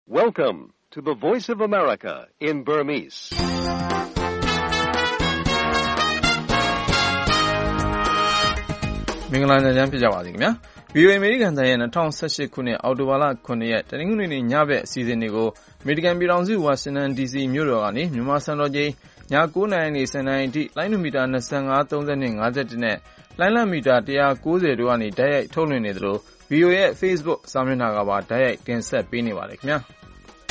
Welcome to the Voice of America in Burmese. ။မင်္ဂလာညချမ်းဖြစ်ကြပါစေခင်ဗျာ။ VOA အမေရိကန်တိုင်းရဲ့2018ခုနှစ်အောက်တိုဘာလ9ရက်တနင်္ဂနွေနေ့ညဘက်အစီအစဉ်တွေကိုအမေရိကန်ပြည်ထောင်စုဝါရှင်တန် DC မြို့တော်ကနေမြန်မာစံတော်ချိန်ည9:00နာရီနေ10:00နာရီအထိလိုင်းနိုမီတာ25 32 51နဲ့လိုင်းလမီတာ190တို့ကနေဓာတ်ရိုက်ထုတ်လွှင့်နေသလို VOA ရဲ့ Facebook စာမျက်နှာကပါဓာတ်ရိုက်တင်ဆက်ပေးနေပါတယ်ခင်ဗျာ။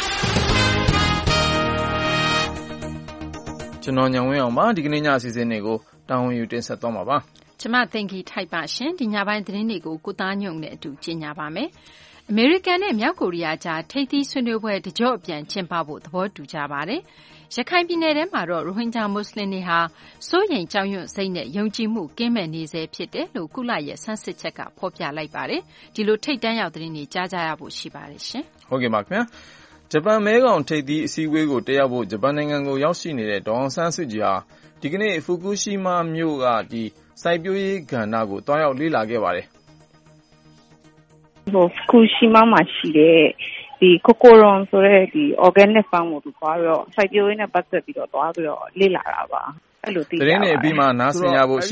ကျွန်တော်ညံဝင်းအောင်ပါဒီကနေ့ညအစီအစဉ်တွေကိုတာဝန်ယူတင်ဆက်သွားမှာပါ။ကျမသိင်္ဂီထိုက်ပါရှင်ဒီညပိုင်းသတင်းတွေကိုကိုသားညုံနဲ့အတူကြီးညာပါမယ်။အမေရိကန်နဲ့မြောက်ကိုရီးယားကြားထိပ်သီးဆွေးနွေးပွဲတကြော့အပြန်ကျင်းပဖို့သဘောတူကြပါတယ်။ရခိုင်ပြည်နယ်ထဲမှာတော့ရိုဟင်ဂျာမွတ်စလင်တွေဟာစိုးရိမ်ကြောက်ရွံ့စိတ်နဲ့ယုံကြည်မှုကင်းမဲ့နေစေဖြစ်တယ်လို့ကုလရဲ့ဆန်းစစ်ချက်ကဖော်ပြလိုက်ပါတယ်။ဒီလိုထိပ်တန်းရောက်သတင်းတွေကြားကြရဖို့ရှိပါတယ်ရှင်။ဟုတ်ကဲ့ပါခင်ဗျာ။ဂျပန်မဲခေါင်ထိပ်သီးအစည်းအဝေးကိုတက်ရောက်ဖို့ဂျပန်နိုင်ငံကိုရောက်ရှိနေတဲ့ဒေါ်အောင်ဆန်းစုကြည်ဟာဒီကနေ့ဖူကူရှီမာမြို့ကစိုက်ပျိုးရေးကဏ္ဍကိုတွားရောက်လေ့လာခဲ့ပါတယ်။ဖူကူရှီမာမှာရှိတဲ့ကိုကိုရွန်ဆိုတဲ့organic farm ကိုတွားပြီးတော့စိုက်ပျိုးရေးနဲ့ပတ်သက်ပြီးတော့တွားပြီးတော့လေ့လာတာပါ။အဲ့လိုသိရပါတယ်။သတင်းတွေအပြီးမှာနားဆင်ရဖို့ရှိ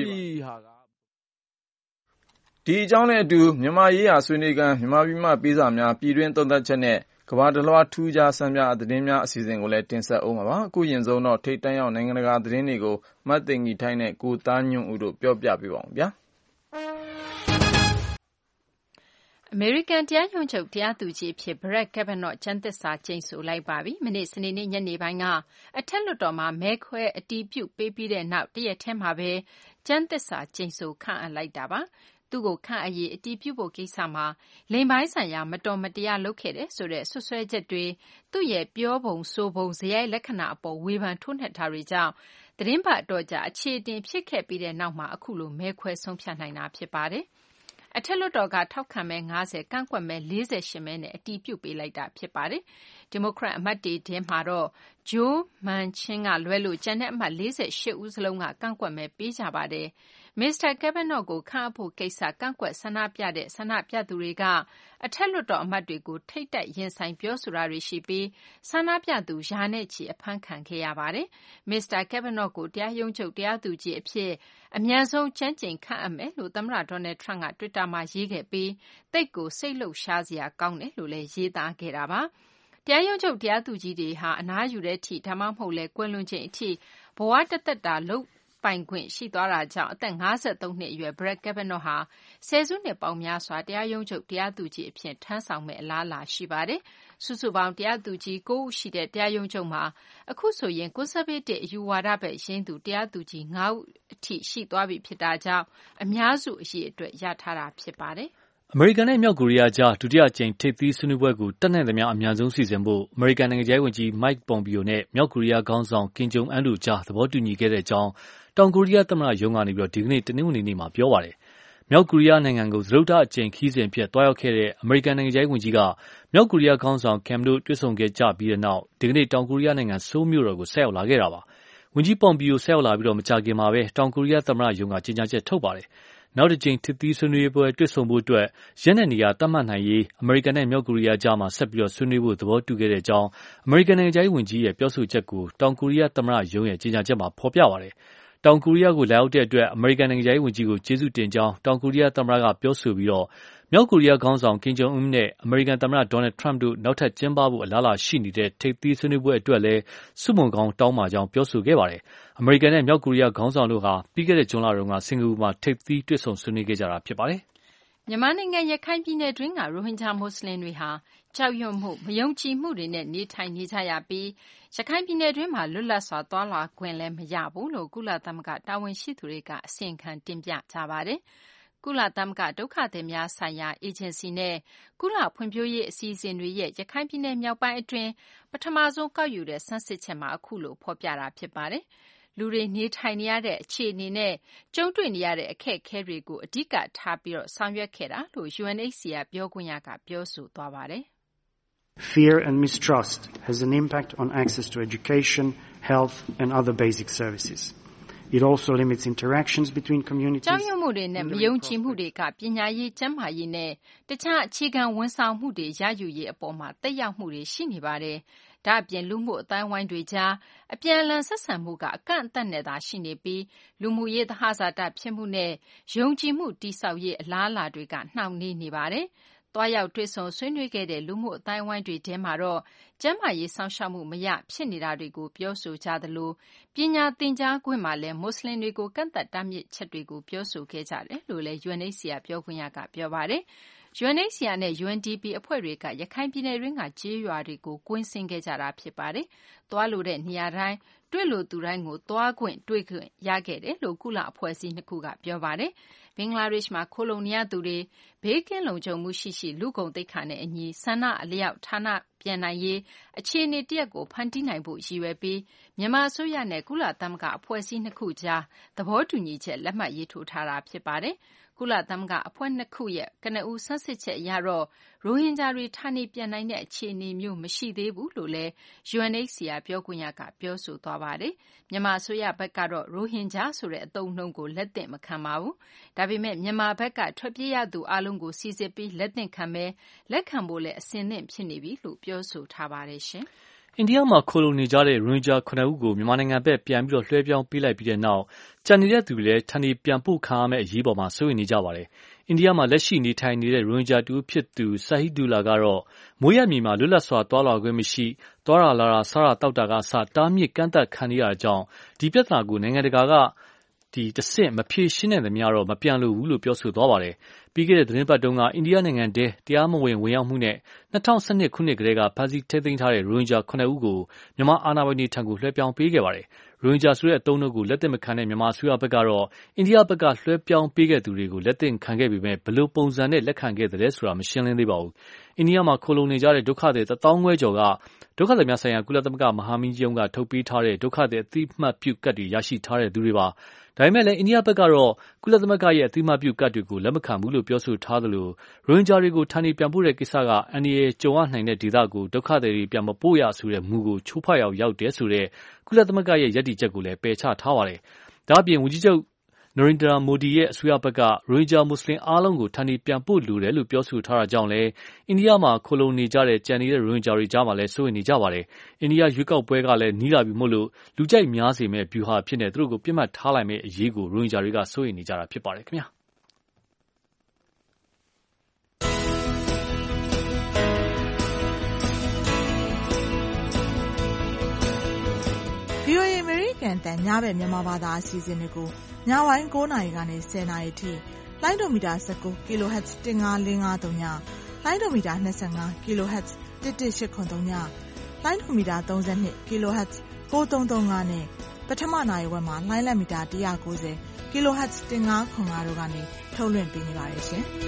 ဒီအကြောင်းနဲ့အတူမြန်မာရေးရာဆွေးနွေးခန်းမြန်မာပြည်မှပေးစာများပြည်တွင်းသုံးသပ်ချက်နဲ့ကမ္ဘာတလွှားထူးခြားဆန်းပြသတင်းများအစီအစဉ်ကိုလည်းတင်ဆက်အောင်ပါ။အခုရင်ဆုံးတော့ထိပ်တန်းရောက်နိုင်ငံတကာသတင်းတွေကိုမတ်သိင်္ဂီထိုင်းနဲ့ကိုသားညွန့်ဦးတို့ပြောပြပေးပါအောင်ဗျာ။အမေရိကန်တရားရုံးချုပ်တရားသူကြီးအဖြစ် Brett Kavanaugh ကျမ်းသစ္စာကျိန်ဆိုလိုက်ပါပြီ။မနေ့စနေနေ့ညနေပိုင်းကအထက်လွှတ်တော်မှာမဲခွဲအတည်ပြုပေးပြီးတဲ့နောက်တရက်ထဲမှာပဲကျမ်းသစ္စာကျိန်ဆိုခန့်အပ်လိုက်တာပါ။သူ့ကိုခန့်အပ်ရေးအတည်ပြုဖို့ကိစ္စမှာလိင်ပိုင်းဆိုင်ရာမတော်မတရားလုပ်ခဲ့တယ်ဆိုတဲ့စွပ်စွဲချက်တွေသူ့ရဲ့ပြောပုံဆိုပုံဇယားလက္ခဏာအပေါ်ဝေဖန်ထိုးနှက်တာတွေကြောင့်သတင်းပတ်အတော်ကြာအခြေအတင်ဖြစ်ခဲ့ပြီးတဲ့နောက်မှာအခုလိုမဲခွဲဆုံးဖြတ်နိုင်တာဖြစ်ပါတယ်။အထက်လွှတ်တော်ကထောက်ခံမဲ90ကန့်ကွက်မဲ48မဲနဲ့အတည်ပြုပေးလိုက်တာဖြစ်ပါတယ်။ဒီမိုကရက်အမတ်တွေထဲမှာတော့ဂျိုးမန်ချင်းကလွဲလို့ကျန်တဲ့အမတ်48ဦးစလုံးကကန့်ကွက်မဲပေးကြပါတယ်။မစ္စတာကက်ဗင်နော့ကိုခန့်အပ်ဖို့ကိစ္စကန့်ကွက်ဆန္ဒပြတဲ့ဆန္ဒပြသူတွေကအထက်လွှတ်တော်အမတ်တွေကိုထိပ်တိုက်ရင်ဆိုင်ပြောဆိုတာတွေရှိပြီးဆန္ဒပြသူရာနဲ့ချီအဖမ်းခံခဲ့ရပါတယ်။မစ္စတာကက်ဗင်နော့ကိုတရားရုံးချုပ်တရားသူကြီးအဖြစ်အမြန်ဆုံးကျမ်းကျိန်ခန့်အပ်မယ်လို့သမ္မတဒေါ်နယ်ထရန့်ကတွစ်တာမှာရေးခဲ့ပြီးသိပ်ကိုစိတ်လှုပ်ရှားစရာကောင်းတယ်လို့လည်းရေးသားခဲ့တာပါ။တရားရုံးချုပ်တရားသူကြီးတွေဟာအနားယူတဲ့အထိဒါမှမဟုတ်လဲကွယ်လွန်ချိန်အထိဘဝတသက်တာလုပ်ပိုင်ခွင့်ရှိသွားတာကြောင့်အသက်53နှစ်အရွယ် Brett Kavanaugh ဟာဆယ်စုနှစ်ပေါင်းများစွာတရားရုံးချုပ်တရားသူကြီးအဖြစ်ထမ်းဆောင်မဲ့အလားအလာရှိပါတယ်။စုစုပေါင်းတရားသူကြီး9ဦးရှိတဲ့တရားရုံးချုပ်မှာအခုဆိုရင် conservative အယူဝါဒဘက်ရင်းသူတရားသူကြီး9ဦးအထိရှိသွားပြီဖြစ်တာကြောင့်အများစုအရေးအတွက်ရထားတာဖြစ်ပါတယ်။အမေရိကန်နဲ့မြောက်ကိုရီးယားကြားဒုတိယအကြိမ်ထိပ်သီးဆွေးနွေးပွဲကိုတက်နိုင်သမျှအများဆုံးစီစဉ်ဖို့အမေရိကန်နိုင်ငံခြားရေးဝန်ကြီး Mike Pompeo နဲ့မြောက်ကိုရီးယားခေါင်းဆောင်ကင်ဂျုံအန်တို့ကြားသဘောတူညီခဲ့တဲ့အကြောင်းတောင်ကိုရီးယားသမ္မတရုံးကနေဒီကနေ့တနင်္ဂနွေနေ့မှာပြောပါတယ်။မြောက်ကိုရီးယားနိုင်ငံကိုစတုတ္ထအကြိမ်ခရီးစဉ်အဖြစ်သွားရောက်ခဲ့တဲ့အမေရိကန်နိုင်ငံခြားရေးဝန်ကြီးကမြောက်ကိုရီးယားခေါင်းဆောင်ကင်တို့တွေ့ဆုံခဲ့ကြပြီးတဲ့နောက်ဒီကနေ့တောင်ကိုရီးယားနိုင်ငံဆိုးလ်မြို့တော်ကိုဆက်ရောက်လာခဲ့တာပါ။ဝန်ကြီး Pompeo ဆက်ရောက်လာပြီးမကြာခင်မှာပဲတောင်ကိုရီးယားသမ္မတရုံးကကြေညာချက်ထုတ်ပါတယ်။နောက်တစ်ကြိမ်ထိပ်သီးဆွေးနွေးပွဲတွေ့ဆုံဖို့အတွက်ရက်နဲ့နေရာသတ်မှတ်နိုင်ရေးအမေရိကန်နဲ့မြောက်ကိုရီးယားကြားမှာဆက်ပြီးဆွေးနွေးဖို့သဘောတူခဲ့တဲ့အကြောင်းအမေရိကန်နိုင်ငံခြားရေးဝန်ကြီးရဲ့ပြောဆိုချက်ကိုတောင်ကိုရီးယားသမ္မတရုံးရဲ့ကြေညာချက်မှာဖော်ပြပါတယ်။တောင်ကိုရီးယားကိုလာရောက်တဲ့အတွက်အမေရိကန်နိုင်ငံခြားရေးဝန်ကြီးကိုကျေးဇူးတင်ကြောင်းတောင်ကိုရီးယားသမ္မတကပြောဆိုပြီးမြောက်ကိုရီးယားခေါင်းဆောင်ကင်ဂျုံအွန်းနဲ့အမေရိကန်သမ္မတဒေါ်နယ်ထရန့်တို့နောက်ထပ်ကျင်းပဖို့အလားအလာရှိနေတဲ့ထိပ်သီးဆွေးနွေးပွဲအတွက်လည်းဆုမွန်ကောင်းတောင်းပါကြောင်းပြောဆိုခဲ့ပါတယ်။အမေရိကန်နဲ့မြောက်ကိုရီးယားခေါင်းဆောင်တို့ဟာပြီးခဲ့တဲ့ဇွန်လတုန်းကစင်ကာပူမှာထိပ်သီးတွေ့ဆုံဆွေးနွေးခဲ့ကြတာဖြစ်ပါတယ်။မြန်မာနိုင်ငံရခိုင်ပြည်နယ်တွင်းကရိုဟင်ဂျာမွတ်စလင်တွေဟာကြောက်ရွံ့မှုမယုံကြည်မှုတွေနဲ့နေထိုင်နေကြရပြီးရခိုင်ပြည်နယ်တွင်းမှာလွတ်လပ်စွာသွားလာခွင့်လည်းမရဘူးလို့ကုလသမဂ္ဂတာဝန်ရှိသူတွေကအစီရင်ခံတင်ပြကြပါတယ်။ကုလသမဂ္ဂဒုက္ခသည်များဆိုင်ရာအေဂျင်စီနဲ့ကုလဖွံ့ဖြိုးရေးအစီအစဉ်တွေရဲ့ရခိုင်ပြည်နယ်မြောက်ပိုင်းအတွင်းပထမဆုံးကောက်ယူတဲ့ဆန်းစစ်ချက်မှာအခုလိုဖော်ပြတာဖြစ်ပါတယ်။လူတွေနေထိုင်နေရတဲ့အခြေအနေနဲ့ကြုံတွေ့နေရတဲ့အခက်အခဲတွေကိုအဓိကထားပြီးဆောင်ရွက်ခဲ့တာလို့ UNHCR ပြောခွင့်ရကပြောဆိုသွားပါတယ်။ Fear and mistrust has an impact on access to education, health and other basic services. It also limits interactions between communities. ကြောက်ရွံ့မှုတွေနဲ့မယုံကြည်မှုတွေကပညာရေးကျန်းမာရေးနဲ့တခြားအခြေခံဝန်ဆောင်မှုတွေရယူရေးအပေါ်မှာသက်ရောက်မှုတွေရှိနေပါတယ်။ဒါ့အပြင်လူမှုအတိုင်းဝိုင်းတွေကြားအပြန်အလှန်ဆက်ဆံမှုကအကန့်အသတ်နဲ့သာရှိနေပြီးလူမှုရေးသဟဇာတဖြစ်မှုနဲ့ယုံကြည်မှုတိဆောက်ရေးအလားအလာတွေကနှောင့်နှေးနေပါတယ်။တွားရောက်တွေ့ဆုံဆွေးနွေးခဲ့တဲ့လူမှုအတိုင်းဝိုင်းတွေထဲမှာတော့ကျန်းမာရေးစောင့်ရှောက်မှုမရဖြစ်နေတာတွေကိုပြောဆိုကြသလိုပညာသင်ကြားခွင့်မှာလည်းမွတ်စလင်တွေကိုကန့်သတ်တားမြစ်ချက်တွေကိုပြောဆိုခဲ့ကြတယ်လို့လည်း UNHCR ပြောခွင့်ရကပြောပါတယ်။ UNHCR နဲ့ UNDP အဖွဲ့တွေကရခိုင်ပြည်နယ်တွင်းကကျေးရွာတွေကိုကွင်းဆင်းခဲ့ကြတာဖြစ်ပါတယ်။သွားလိုတဲ့နေရာတိုင်းတွေ့လိုသူတိုင်းကိုသွားခွင့်တွေ့ခွင့်ရခဲ့တယ်လို့ကုလအဖွဲ့အစည်းနှစ်ခုကပြောပါတယ်။ဘင်္ဂလားဒေ့ရှ်မှာခိုလုံနေရသူတွေဘေးကင်းလုံခြုံမှုရှိလူကုန်သိက္ခာနဲ့အညီဆန္ဒအလျောက်ဌာနပြန်နိုင်ရေးအခြေအနေတရက်ကိုဖန်တီးနိုင်ဖို့ရည်ရွယ်ပြီးမြန်မာအစိုးရနဲ့ကုလသမဂ္ဂအဖွဲ့အစည်းနှစ်ခုကြားသဘောတူညီချက်လက်မှတ်ရေးထိုးထားတာဖြစ်ပါတယ်။ကုလသမဂ္ဂအဖွဲ့နှစ်ခုရဲ့ကနဦးဆန်းစစ်ချက်အရတော့ရိုဟင်ဂျာတွေဌာနေပြန်နိုင်တဲ့အခြေအနေမျိုးမရှိသေးဘူးလို့လည်း UNHCR ပြောခွင့်ရကပြောဆိုသွားပါတယ်။မြန်မာအစိုးရဘက်ကတော့ရိုဟင်ဂျာဆိုတဲ့အသုံးအနှုန်းကိုလက်သင့်မခံပါဘူး။ဒါပေမဲ့မြန်မာဘက်ကထွက်ပြေးရသူအလုံးကိုစီစစ်ပြီးလက်သင့်ခံမယ်လက်ခံဖို့လည်းအဆင်သင့်ဖြစ်နေပြီလို့ပြောဆိုထားပါတယ်ရှင်။အိန္ဒိယမှာခိုလုံနေကြတဲ့ရိုဟင်ဂျာ9ဦးကိုမြန်မာနိုင်ငံဘက်ပြန်ပြီးလွှဲပြောင်းပေးလိုက်ပြီးတဲ့နောက်ကျန်နေတဲ့သူတွေလည်းဌာနေပြန်ပို့ခံရမယ့်အရေးပေါ်မှာစိုးရိမ်နေကြပါတယ်။အိန္ဒိယမှာလက်ရှိနေထိုင်နေတဲ့ရိုဟင်ဂျာတူဖြစ်သူဆာဟီဒူလာကတော့မိုးရမြေမှာလွတ်လပ်စွာသွားလာခွင့်မရှိသွားလာလာစားရတောက်တာကအစတားမြစ်ကန့်သတ်ခံရတဲ့အကြောင်းဒီပြဿနာကိုနိုင်ငံတကာကတဆင့်မဖြေရှင်းနိုင်သမျှတော့မပြန်လို့ဘူးလို့ပြောဆိုသွားပါတယ်။ပြီးခဲ့တဲ့သတင်းပတ်တုန်းကအိန္ဒိယနိုင်ငံထဲတရားမဝင်ဝင်ရောက်မှုနဲ့2012ခုနှစ်ကတည်းကဖမ်းဆီးထိန်းသိမ်းထားတဲ့ရိုဟင်ဂျာ9ဦးကိုမြန်မာအာဏာပိုင်တွေထံကိုလွှဲပြောင်းပေးခဲ့ပါတယ်။ရိုဟင်ဂျာဆိုတဲ့အသုံးအနှုန်းကိုလက်သင့်မခံတဲ့မြန်မာအစိုးရဘက်ကတော့အိန္ဒိယဘက်ကလွှဲပြောင်းပေးခဲ့သူတွေကိုလက်သင့်ခံခဲ့ပေမဲ့ဘယ်လိုပုံစံနဲ့လက်ခံခဲ့သလဲဆိုတာမရှင်းလင်းသေးပါဘူး။အိန္ဒိယမှာခိုလုံနေကြတဲ့ဒုက္ခသည်1,500 ကျော်ကဒုက္ခသည်များဆိုင်ရာကုလသမဂ္ဂမဟာမင်းကြီးရုံးကထုတ်ပေးထားတဲ့ဒုက္ခသည်အသိအမှတ်ပြုကတ်တွေရရှိထားတဲ့သူတွေပါ။ဒါပေမဲ့လည်းအိန္ဒိယဘက်ကတော့ကုလသမဂ္ဂရဲ့အသိအမှတ်ပြုကတ်တွေကိုလက်မခံဘူးလို့ပြောဆိုထားသလိုရိုဟင်ဂျာတွေကိုဌာနေပြန်ပို့တဲ့ကိစ္စကအန္တရာယ်ကြုံရနိုင်တဲ့ဒေသကိုဒုက္ခသည်တွေပြန်မပို့ရဆိုတဲ့မူကိုချိုးဖောက်ရောက်တယ်ဆိုတဲ့ကုလသမဂ္ဂရဲ့ယက်တီချက်ကိုလည်းပယ်ချထားပါတယ်။ဒါ့အပြင်ဝန်ကြီးချုပ်နရိန္ဒရာမိုဒီရဲ့အစိုးရဘက်ကရိုဟင်ဂျာမွတ်စလင်အားလုံးကိုဌာနေပြန်ပို့လိုတယ်လို့ပြောဆိုထားတာကြောင့်လည်းအိန္ဒိယမှာခိုလုံနေကြတဲ့ကြံနေတဲ့ရိုဟင်ဂျာတွေကြားမှာလည်းစိုးရိမ်နေကြပါတယ်။အိန္ဒိယရွေးကောက်ပွဲကလည်းနီးလာပြီမို့လို့လူကြိုက်များစေမဲ့ဗျူဟာဖြစ်နေသူတို့ကိုပြစ်မှတ်ထားလိုက်မဲ့အရေးကိုရိုဟင်ဂျာတွေကစိုးရိမ်နေကြတာဖြစ်ပါတယ်ခင်ဗျာ။ VOA အမေရိကန်တန်ညဘက်မြန်မာဘာသာအစီအစဉ်တွေကိုညပိုင်း9နာရီကနေ10နာရီထိလိုင်းဒိုမီတာ19 kHz 15453ညလိုင်းဒိုမီတာ25 kHz 11883ညလိုင်းဒိုမီတာ32 kHz 4335နဲ့ပထမနာရီဝက်မှာလိုင်းလက်မီတာ190 kHz 1505တို့ကနေထုတ်လွှင့်ပေးနေပါတယ်ရှင်။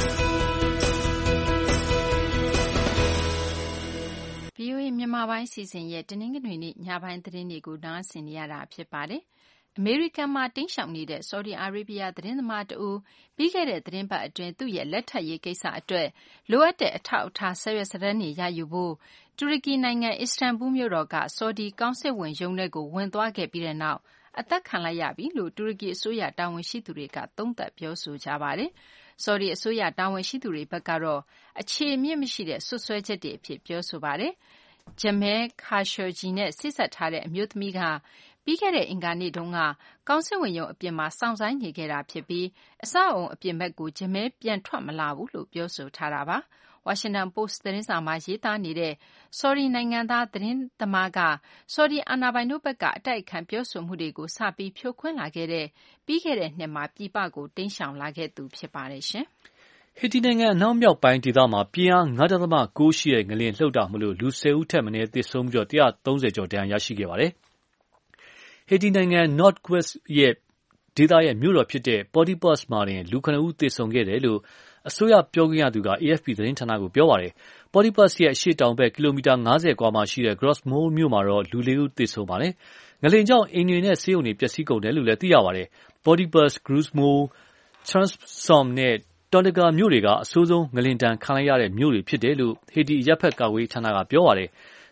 VOA မြန်မာပိုင်းစီစဉ်ရဲ့တနင်္ဂနွေနေ့ညပိုင်းသတင်းတွေကိုနားဆင်နေရတာဖြစ်ပါတယ်။အမေရိကန်မှာတိမ်းရှောင်နေတဲ့ဆော်ဒီအာရေဗျသတင်းသမားတဦးပြီးခဲ့တဲ့သတင်းပတ်အတွင်းသူ့ရဲ့လက်ထပ်ရေးကိစ္စအတွက်လိုအပ်တဲ့အထောက်အထားစာရွက်စာတမ်းတွေရယူဖို့တူရကီနိုင်ငံအစ္စတန်ဘူလ်မြို့တော်ကဆော်ဒီကောင်စစ်ဝန်ရုံးထဲကိုဝင်သွားခဲ့ပြီးတဲ့နောက်အသက်ခံလိုက်ရပြီလို့တူရကီအစိုးရတာဝန်ရှိသူတွေကသုံးသပ်ပြောဆိုကြပါတယ်။ဆော်ဒီအစိုးရတာဝန်ရှိသူတွေဘက်ကတော့အခြေအမြစ်မရှိတဲ့ဆွဆွဲချက်တွေအဖြစ်ပြောဆိုပါတယ်။ Jamal Khashoggi နဲ့ဆက်စပ်ထားတဲ့အမျိုးသမီးကပြီးခဲ့တဲ့အင်္ဂါနေ့တုန်းကကောင်စစ်ဝန်ရုံးအပြင်မှာစောင့်ဆိုင်းနေခဲ့တာဖြစ်ပြီးအဆောက်အအုံအပြင်ဘက်ကိုJamalပြန်ထွက်မလာဘူးလို့ပြောဆိုထားတာပါ။ Washington Post သတင်းစာမှာရေးသားနေတဲ့ဆော်ဒီနိုင်ငံသားသတင်းသမားကဆော်ဒီအာဏာပိုင်တို့ဘက်ကအတိုက်အခံပြောဆိုမှုတွေကိုစပြီးဖြိုခွင်းလာခဲ့တဲ့ပြီးခဲ့တဲ့နှစ်မှာပြည်ပကိုတိမ်းရှောင်လာခဲ့သူဖြစ်ပါတယ်ရှင်။ဟေတီနိုင်ငံအနောက်မြောက်ပိုင်းဒေသမှာပြင်းအား 5.9 ရှိတဲ့ငလျင်လှုပ်တာမို့လူ10ဦးထက်မနည်းသေဆုံးပြီး130ကျော်ဒဏ်ရာရရှိခဲ့ပါတယ်။ဟေတီနိုင်ငံ North-West ဒေသရဲ့မြို့တော်ဖြစ်တဲ့ Port-au-Prince မှာတင်လူ9ဦးသေဆုံးခဲ့တယ်လို့အစိုးရပြောခွင့်ရသူက AFP သတင်းဌာနကိုပြောပါတယ်။ Port-au-Prince ရဲ့အရှေ့တောင်ဘက်ကီလိုမီတာ50အကွာမှာရှိတဲ့ Gros-Morne မြို့မှာတော့လူ4ဦးသေဆုံးပါတယ်။ငလျင်ကြောင့်အိမ်တွေနဲ့ဆေးရုံတွေပျက်စီးကုန်တယ်လို့လည်းသိရပါတယ်။ Port-au-Prince, Gros-Morne, Trans-Somme နဲ့Tonga မြို့တွေကအဆိုးဆုံးငလျင်ဒဏ်ခံလိုက်ရတဲ့မြို့တွေဖြစ်တယ်လို့ဟေတီအရပ်ဘက်ကာကွယ်ရေးဌာနကပြောပါတယ်။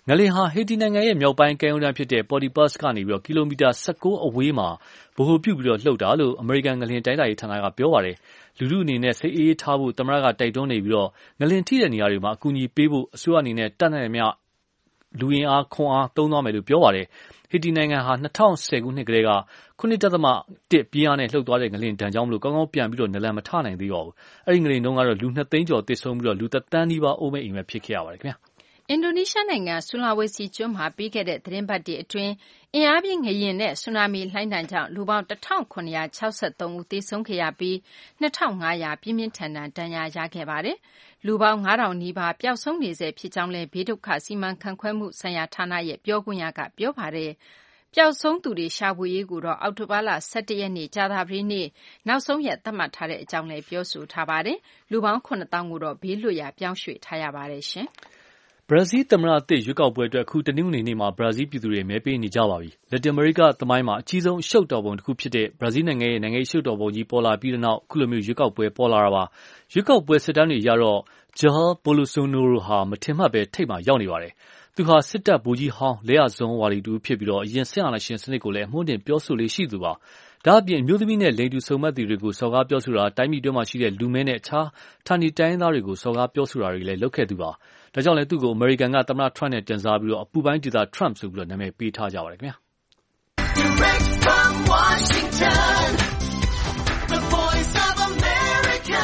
ငလင်ဟာဟေတီနိုင်ငံရဲ့မြောက်ပိုင်းကမ်းရိုးတန်းဖြစ်တဲ့ Portipus ကနေကီလိုမီတာ19အဝေးမှာဗဟိုပြုပြီးလှုပ်တာလို့အမေရိကန်ငလင်တိုင်းတာရေးဌာနကပြောပါတယ်လူထုအနေနဲ့စိတ်အေးထားဖို့သမ္မတကတိုက်တွန်းနေပြီးငလင်ထိတဲ့နေရာတွေမှာအကူအညီပေးဖို့အစိုးရအနေနဲ့တတ်နိုင်သမျှလူအင်အားခွန်အားသုံးသွားမယ်လို့ပြောပါတယ်ဟေတီနိုင်ငံဟာ2010ခုနှစ်ကတည်းက 9.1 ပြင်းအားနဲ့လှုပ်သွားတဲ့ငလင်ဒဏ်ကြောင့်ကောင်းကောင်းပြန်ပြီးနလန်မထနိုင်သေးပါဘူးအဲဒီငလင်တုန်းကတော့လူ2သိန်းကျော်သေဆုံးပြီးလူ1သန်းနီးပါးအိုးမဲ့အိမ်မဲ့ဖြစ်ခဲ့ရပါတယ်ခင်ဗျာအင်ဒိုနီးရှားနိုင်ငံဆူလာဝေစီကျွန်းမှာပြီးခဲ့တဲ့သတင်းပတ်အတွင်းအင်အားပြင်းငလျင်နဲ့ဆူနာမီလှိုင်းဒဏ်ကြောင့်လူပေါင်း1763ဦးသေဆုံးခဲ့ရပြီး2500ပြင်းပြင်းထန်ထန်ဒဏ်ရာရခဲ့ပါတယ်။လူပေါင်း9000နီးပါးပျောက်ဆုံးနေဆဲဖြစ်ကြောင်းလည်းဘေးဒုက္ခစီမံခန့်ခွဲမှုဆိုင်ရာဌာနရဲ့ပြောခွင့်ရကပြောပါတယ်။ပျောက်ဆုံးသူတွေရှာဖွေရေးကိုတော့အောက်တိုဘာလ17ရက်နေ့ကြာသပတေးနေ့နောက်ဆုံးရက်သတ်မှတ်ထားတဲ့အကြောင်းလည်းပြောဆိုထားပါတယ်။လူပေါင်း9000ကိုတော့ဘေးလွတ်ရာပြောင်းရွှေ့ထားရပါတယ်ရှင်။ဘရာဇီးသမ္မတအသစ်ရွေးကောက်ပွဲအတွက်အခုတနင်္ဂနွေနေ့မှာဘရာဇီးပြည်သူတွေမဲပေးနေကြပါပြီ။လက်တင်အမေရိကသမိုင်းမှာအကြီးဆုံးအရှုပ်တော်ပုံတစ်ခုဖြစ်တဲ့ဘရာဇီးနိုင်ငံရဲ့နိုင်ငံရေးအရှုပ်တော်ပုံကြီးပေါ်လာပြီးတဲ့နောက်အခုလိုရွေးကောက်ပွဲပေါ်လာတာပါ။ရွေးကောက်ပွဲစစ်တမ်းတွေအရတော့ Jair Bolsonaro ဟာမထင်မှတ်ပဲထိပ်မှာရောက်နေပါတယ်။သူဟာစစ်တပ်ဗိုလ်ကြီးဟောင်းလက်ယာစွန်းဝါဒီတူဖြစ်ပြီးအရင်စစ်အာဏာရှင်စနစ်ကိုလည်းအမွှမ်းတင်ပြောဆိုလေရှိသူပါ။ဒါ့အပြင်အမျိုးသမီးနဲ့လိင်တူစုံမက်သူတွေကိုစော်ကားပြောဆိုတာတိုင်းပြည်တွင်းမှာရှိတဲ့လူမဲနဲ့အခြားဌာနေတိုင်းရင်းသားတွေကိုစော်ကားပြောဆိုတာတွေလည်းလုပ်ခဲ့သူပါ။ဒါကြောင့်လည်းသူ့ကိုအမေရိကန်ကသမ္မတထရမ့်နဲ့တင်စားပြီးအပူပိုင်းဒေသထရမ့်ဆိုပြီးနာမည်ပေးထားကြပါတယ်ခင်ဗျာ။ Direct from Washington, the voice of America,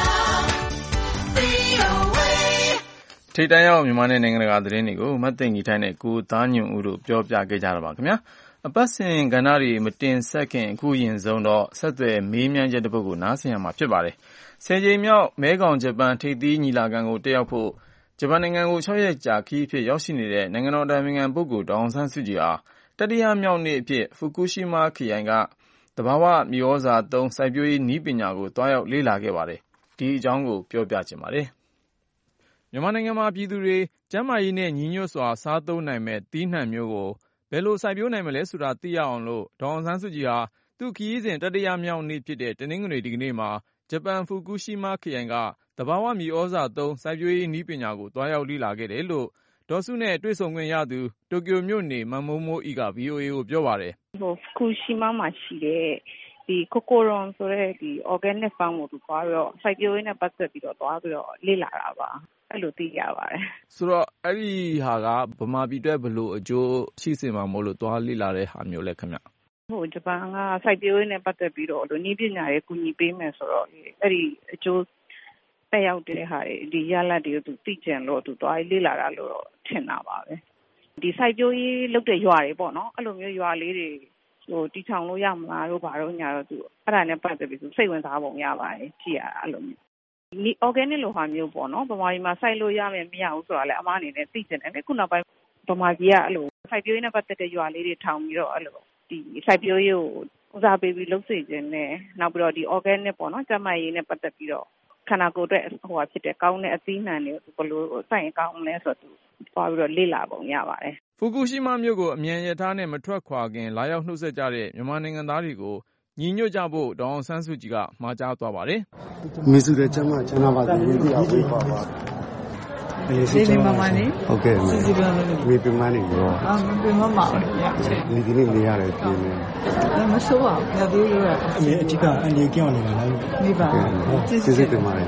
VOA ထိပ်တန်းရောက်မြန်မာနဲ့နိုင်ငံတကာသတင်းတွေကိုမတ်သိင်ကြီးထိုင်းနဲ့ကိုသားညွန့်ဦးတို့ပြောပြခဲ့ကြတာပါခင်ဗျာ။အပတ်စဉ်ကဏ္ဍတွေမတင်ဆက်ခင်အခုရင်ဆုံးတော့ဆက်သွယ်မေးမြန်းချက်တစ်ပုဒ်ကိုနားဆင်ရမှာဖြစ်ပါတယ်။10 ကြိမ်မြောက်မဲခေါင်ဂျပန်ထိပ်သီးညီလာခံကိုတက်ရောက်ဖို့ဂျပန်နိုင်ငံကို6ရက်ကြာခရီးဖြစ်ရောက်ရှိနေတဲ့နိုင်ငံတော်အတိုင်ပင်ခံပုဂ္ဂိုလ်ဒေါ်အောင်ဆန်းစုကြည်ဟာတတိယမြောက်နေ့အဖြစ်ဖူကူရှီမာခရိုင်ကသဘာဝမြေဩဇာသုံးစိုက်ပျိုးရေးနည်းပညာကိုတွားရောက်လေ့လာခဲ့ပါတယ်။ဒီအကြောင်းကိုပြောပြချင်ပါတယ်။မြန်မာနိုင်ငံမှာပြည်သူတွေကျန်းမာရေးနဲ့ညီညွတ်စွာစားသုံးနိုင်မဲ့သီးနှံမျိုးကိုဘယ်လိုစိုက်ပျိုးနိုင်မလဲဆိုတာသိရအောင်လို့ဒေါ်အောင်ဆန်းစုကြည်ဟာသူ့ခရီးစဉ်တတိယမြောက်နေ့ဖြစ်တဲ့တနင်္ဂနွေဒီကနေ့မှာဂျပန်ဖူကူရှီမာခရိုင်ကသဘာဝမြေဩဇာသုံးစိုက်ပျိုးရေးနည်းပညာကိုတွားရောက်လေ့လာခဲ့တယ်လို့ဒေါ်စုနဲ့တွေ့ဆုံခွင့်ရသူတိုကျိုမြို့နေမမိုးမိုးဤက VOA ကိုပြောပါတယ်။ဖူကူရှီမာမှာရှိတဲ့ဒီကိုကိုရွန်ဆိုတဲ့ဒီ organic farm ကိုသူသွားပြီးတော့စိုက်ပျိုးရေးနဲ့ပတ်သက်ပြီးတော့သွားပြီးတော့လေ့လာတာပါ။အဲ့လိုသိရပါတယ်။ဆိုတော့အဲ့ဒီဟာကဗမာပြည်အတွက်ဘယ်လိုအကျိုးရှိစေမှာမို့လို့သွားလေ့လာတဲ့ဟာမျိုးလဲခင်ဗျ။ဂျပန်ကစိုက်ပျိုးရေးနဲ့ပတ်သက်ပြီးတော့နည်းပညာတွေကူညီပေးမယ်ဆိုတော့အဲ့ဒီအကျိုးတက်ရောက်တဲ့ဟာဒီရလဒ်တွေကိုသူသိကြလို့သူသွားလေ့လာတာလို့တော့ထင်တာပါပဲဒီစိုက်ပျိုးရေးလုပ်တဲ့ရွာတွေပေါ့နော်အဲ့လိုမျိုးရွာလေးတွေတီထောင်လို့ရမလားတို့ဘာလို့ညာတော့သူအဲ့ဒါနဲ့ပတ်သက်ပြီးသူစိတ်ဝင်စားပုံရပါတယ်ကြည့်ရတာအဲ့လိုမျိုးဒီ organic လိုဟာမျိုးပေါ့နော်ဗမာပြည်မှာစိုက်လို့ရမယ်မရဘူးဆိုတာလည်းအမားအနေနဲ့သိကျင်တယ်ခုနောက်ပိုင်းဗမာပြည်ကအဲ့လိုစိုက်ပျိုးရေးနဲ့ပတ်သက်တဲ့ရွာလေးတွေထောင်ပြီးတော့အဲ့လိုဒီစိုက်ပျိုးရေးကိုဦးစားပေးပြီးလုပ်စေခြင်းနဲ့နောက်ပြီးတော့ဒီ organic ပေါ့နော်ကျန်းမာရေးနဲ့ပတ်သက်ပြီးတော့ခန္ဓာကိုယ်အတွက်ဖြစ်တဲ့ကောင်းတဲ့အသီးနှံတွေကိုဘယ်လိုစိုက်ရင်ကောင်းလဲဆိုတော့သွားပြီးတော့လေ့လာပုံရပါတယ်ဖူကူရှီမာမြို့ကိုအမြန်ရထားနဲ့မထွက်ခွာခင်လာရောက်နှုတ်ဆက်ကြတဲ့မြန်မာနိုင်ငံသားတွေကိုညီညွတ်ကြဖို့ဒေါ်အောင်ဆန်းစုကြည်ကမှာကြားသွားပါတယ်မိစုတဲ့ကျမ်းမာချမ်းသာပါစေညီအကိုပါပါဒီနေ့မမနေဟုတ်ကဲ့မေပင်မနေရောမပင်မပါဘူးဒီနေ့နေရတယ်ပြင်နေမဆိုးပါဘူးညသေးလို့ရအမေအထက်ကအန်ဒီကြောက်နေတာလားနေပါကျေးဇူးတင်ပါတယ်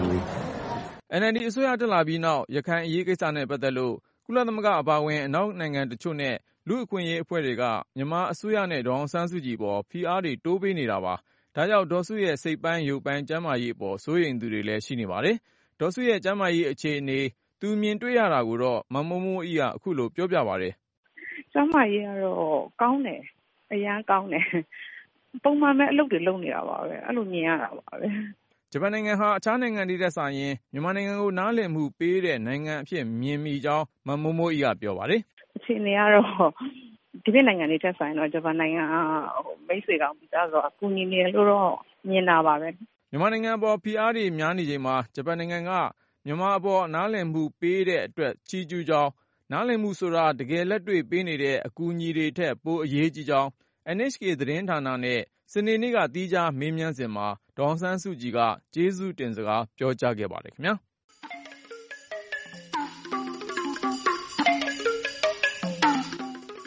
NLD အစိုးရတက်လာပြီးနောက်ရခိုင်အရေးကိစ္စနဲ့ပတ်သက်လို့ကုလသမဂ္ဂအပါအဝင်အနောက်နိုင်ငံတချို့နဲ့လူ့အခွင့်အရေးအဖွဲ့တွေကမြန်မာအစိုးရနဲ့ဒေါ်အောင်ဆန်းစုကြည်ပေါ်ဖိအားတွေတိုးပေးနေတာပါဒါကြောင့်ဒေါ်စုရဲ့စိတ်ပိုင်းရုပ်ပိုင်းကျန်းမာရေးအပေါ်စိုးရိမ်သူတွေလည်းရှိနေပါတယ်ဒေါ်စုရဲ့ကျန်းမာရေးအခြေအနေသူမြင်တွေ့ရတာကိုတော့မမိုးမိုးကြီးကအခုလိုပြောပြပါတယ်ကျန်းမာရေးကတော့ကောင်းတယ်အရန်ကောင်းတယ်ပုံမှန်ပဲအလုပ်တွေလုပ်နေတာပါပဲအဲ့လိုမြင်ရတာပါပဲဂျပန်နိုင်ငံဟာအခြားနိုင်ငံတွေထက်စာရင်မြန်မာနိုင်ငံကိုနားလည်မှုပေးတဲ့နိုင်ငံအဖြစ်မြင်မိကြောင်းမမိုးမိုးကြီးကပြောပါတယ်အခြေအနေကတော့ဒီပြည်နိုင်ငံတွေထက်ဆိုင်တော့ဂျပန်နိုင်ငံကမိတ်ဆွေကောင်းပြီးသားဆိုတော့အကူအညီနေလို့တော့မြင်တာပါပဲမြန်မာနိုင်ငံပေါ်ဖိအားတွေများနေချိန်မှာဂျပန်နိုင်ငံကမြန်မာအပေါ်နားလည်မှုပေးတဲ့အတွက်ချီးကျူးကြောင်းနားလည်မှုဆိုတာတကယ်လက်တွေ့ပေးနေတဲ့အကူအညီတွေထက်ပိုအရေးကြီးကြောင်း NHK သတင်းဌာနနဲ့စနေနေ့ကသီးခြားမေးမြန်းစဉ်မှာဒေါ်အောင်ဆန်းစုကြည်ကကျေးဇူးတင်စကားပြောကြားခဲ့ပါတယ်ခင်ဗျာ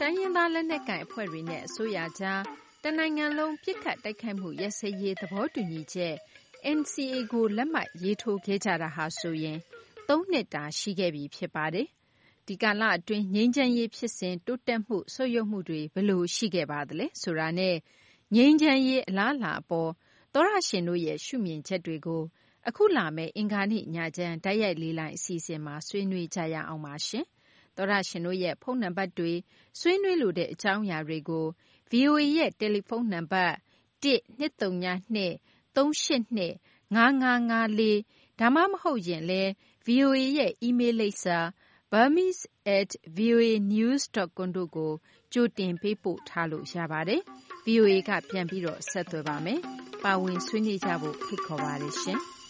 တိုင်းရင်းသားလက်နက်ကိုင်အဖွဲ့တွေနဲ့အစိုးရကြားတနိုင်ငံလုံးပစ်ခတ်တိုက်ခိုက်မှုရပ်စဲရေးသဘောတူညီချက် NCA ကိုလက်မှတ်ရေးထိုးခဲ့ကြတာဟာဆိုရင်3 နှစ်တာရှိခဲ့ပြီဖြစ်ပါတယ်။ဒီကာလအတွင်းငြိမ်းချမ်းရေးဖြစ်စဉ်တိုးတက်မှုဆုတ်ယုတ်မှုတွေဘယ်လိုရှိခဲ့ပါသလဲဆိုတာနဲ့ငြိမ်းချမ်းရေးအလားအလာအပေါ်သောရရှင်တို့ရဲ့ရှုမြင်ချက်တွေကိုအခုလာမယ့်အင်္ဂါနေ့ညချမ်းတိုက်ရိုက်လေးလိုင်းအစီအစဉ်မှာဆွေးနွေးကြရအောင်ပါရှင်။သောရရှင်တို့ရဲ့ဖုန်းနံပါတ်တွေဆွေးနွေးလိုတဲ့အကြောင်းအရာတွေကို VOA ရဲ့တယ်လီဖုန်းနံပါတ်12323825554ဒါမှမဟုတ်ရင်လည်း VOA ရဲ့အီးမေးလ်လိပ်စာ burmese@voanews.com တို့ကိုကြိုတင်ပေးပို့ထားလို့ရပါတယ်။ VOA ကပြန်ပြီးတော့ဆက်သွယ်ပါမယ်။ပါဝင်ဆွေးနွေးကြဖို့ဖိတ်ခေါ်ပါတယ်ရှင်။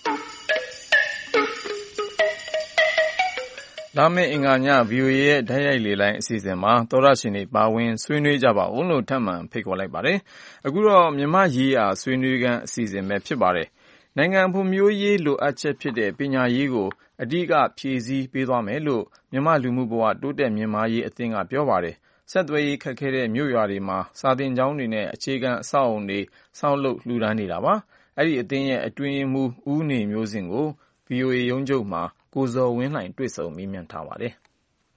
လာမယ့်အင်္ဂါည VOA ရဲ့တိုက်ရိုက်လေလိုင်းအစီအစဉ်မှာသောရရှင်တွေပါဝင်ဆွေးနွေးကြပါဦးလို့ထပ်မံဖိတ်ခေါ်လိုက်ပါတယ်။အခုတော့မြန်မာရေးရာဆွေးနွေးခန်းအစီအစဉ်ပဲဖြစ်ပါတယ်။နိုင်ငံဖွံ့ဖြိုးရေးလိုအပ်ချက်ဖြစ်တဲ့ပညာရေးကိုအဓိကဖြည့်ဆည်းပေးသွားမယ်လို့မြန်မာလူမှုဘဝတိုးတက်မြင့်မားရေးအသင်းကပြောပါတယ်။ဆက်သွယ်ရေးခက်ခဲတဲ့မြို့ရွာတွေမှာစာသင်ကျောင်းတွေနဲ့အခြေခံအဆောက်အအုံတွေဆောက်လုပ်လှူဒါန်းနေတာပါ။အဲ့ဒီအသင်းရဲ့အတွင်းရေးမှူးဦးနေမျိုးစင်ကို VOA ရုံးချုပ်မှာကိုဇော်ဝင်းလှိုင်တွေ့ဆုံမေးမြန်းထားပါတယ်ပ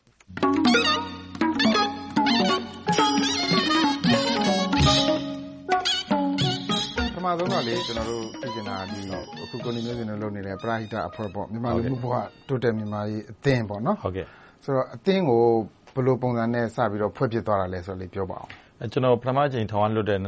ထမဆုံးတော့လေကျွန်တော်တို့ပြည်ကျင်တာဒီအခုကိုနေမျိုးစင်တို့လုပ်နေတဲ့ပရာဟိတအဖွဲ့ပေါ့မြန်မာလူမှုဘဝတိုးတက်မြန်မာရေးအသင်းပေါ့နော်ဟုတ်ကဲ့ဆိုတော့အသင်းကိုဘယ်လိုပုံစံနဲ့စပြီးတော့ဖွဲ့ဖြစ်သွားတာလဲဆိုတော့လေပြောပါအောင်ကျွန်တော်ပထမချိန်ထောင်ဝလွတ်တဲ့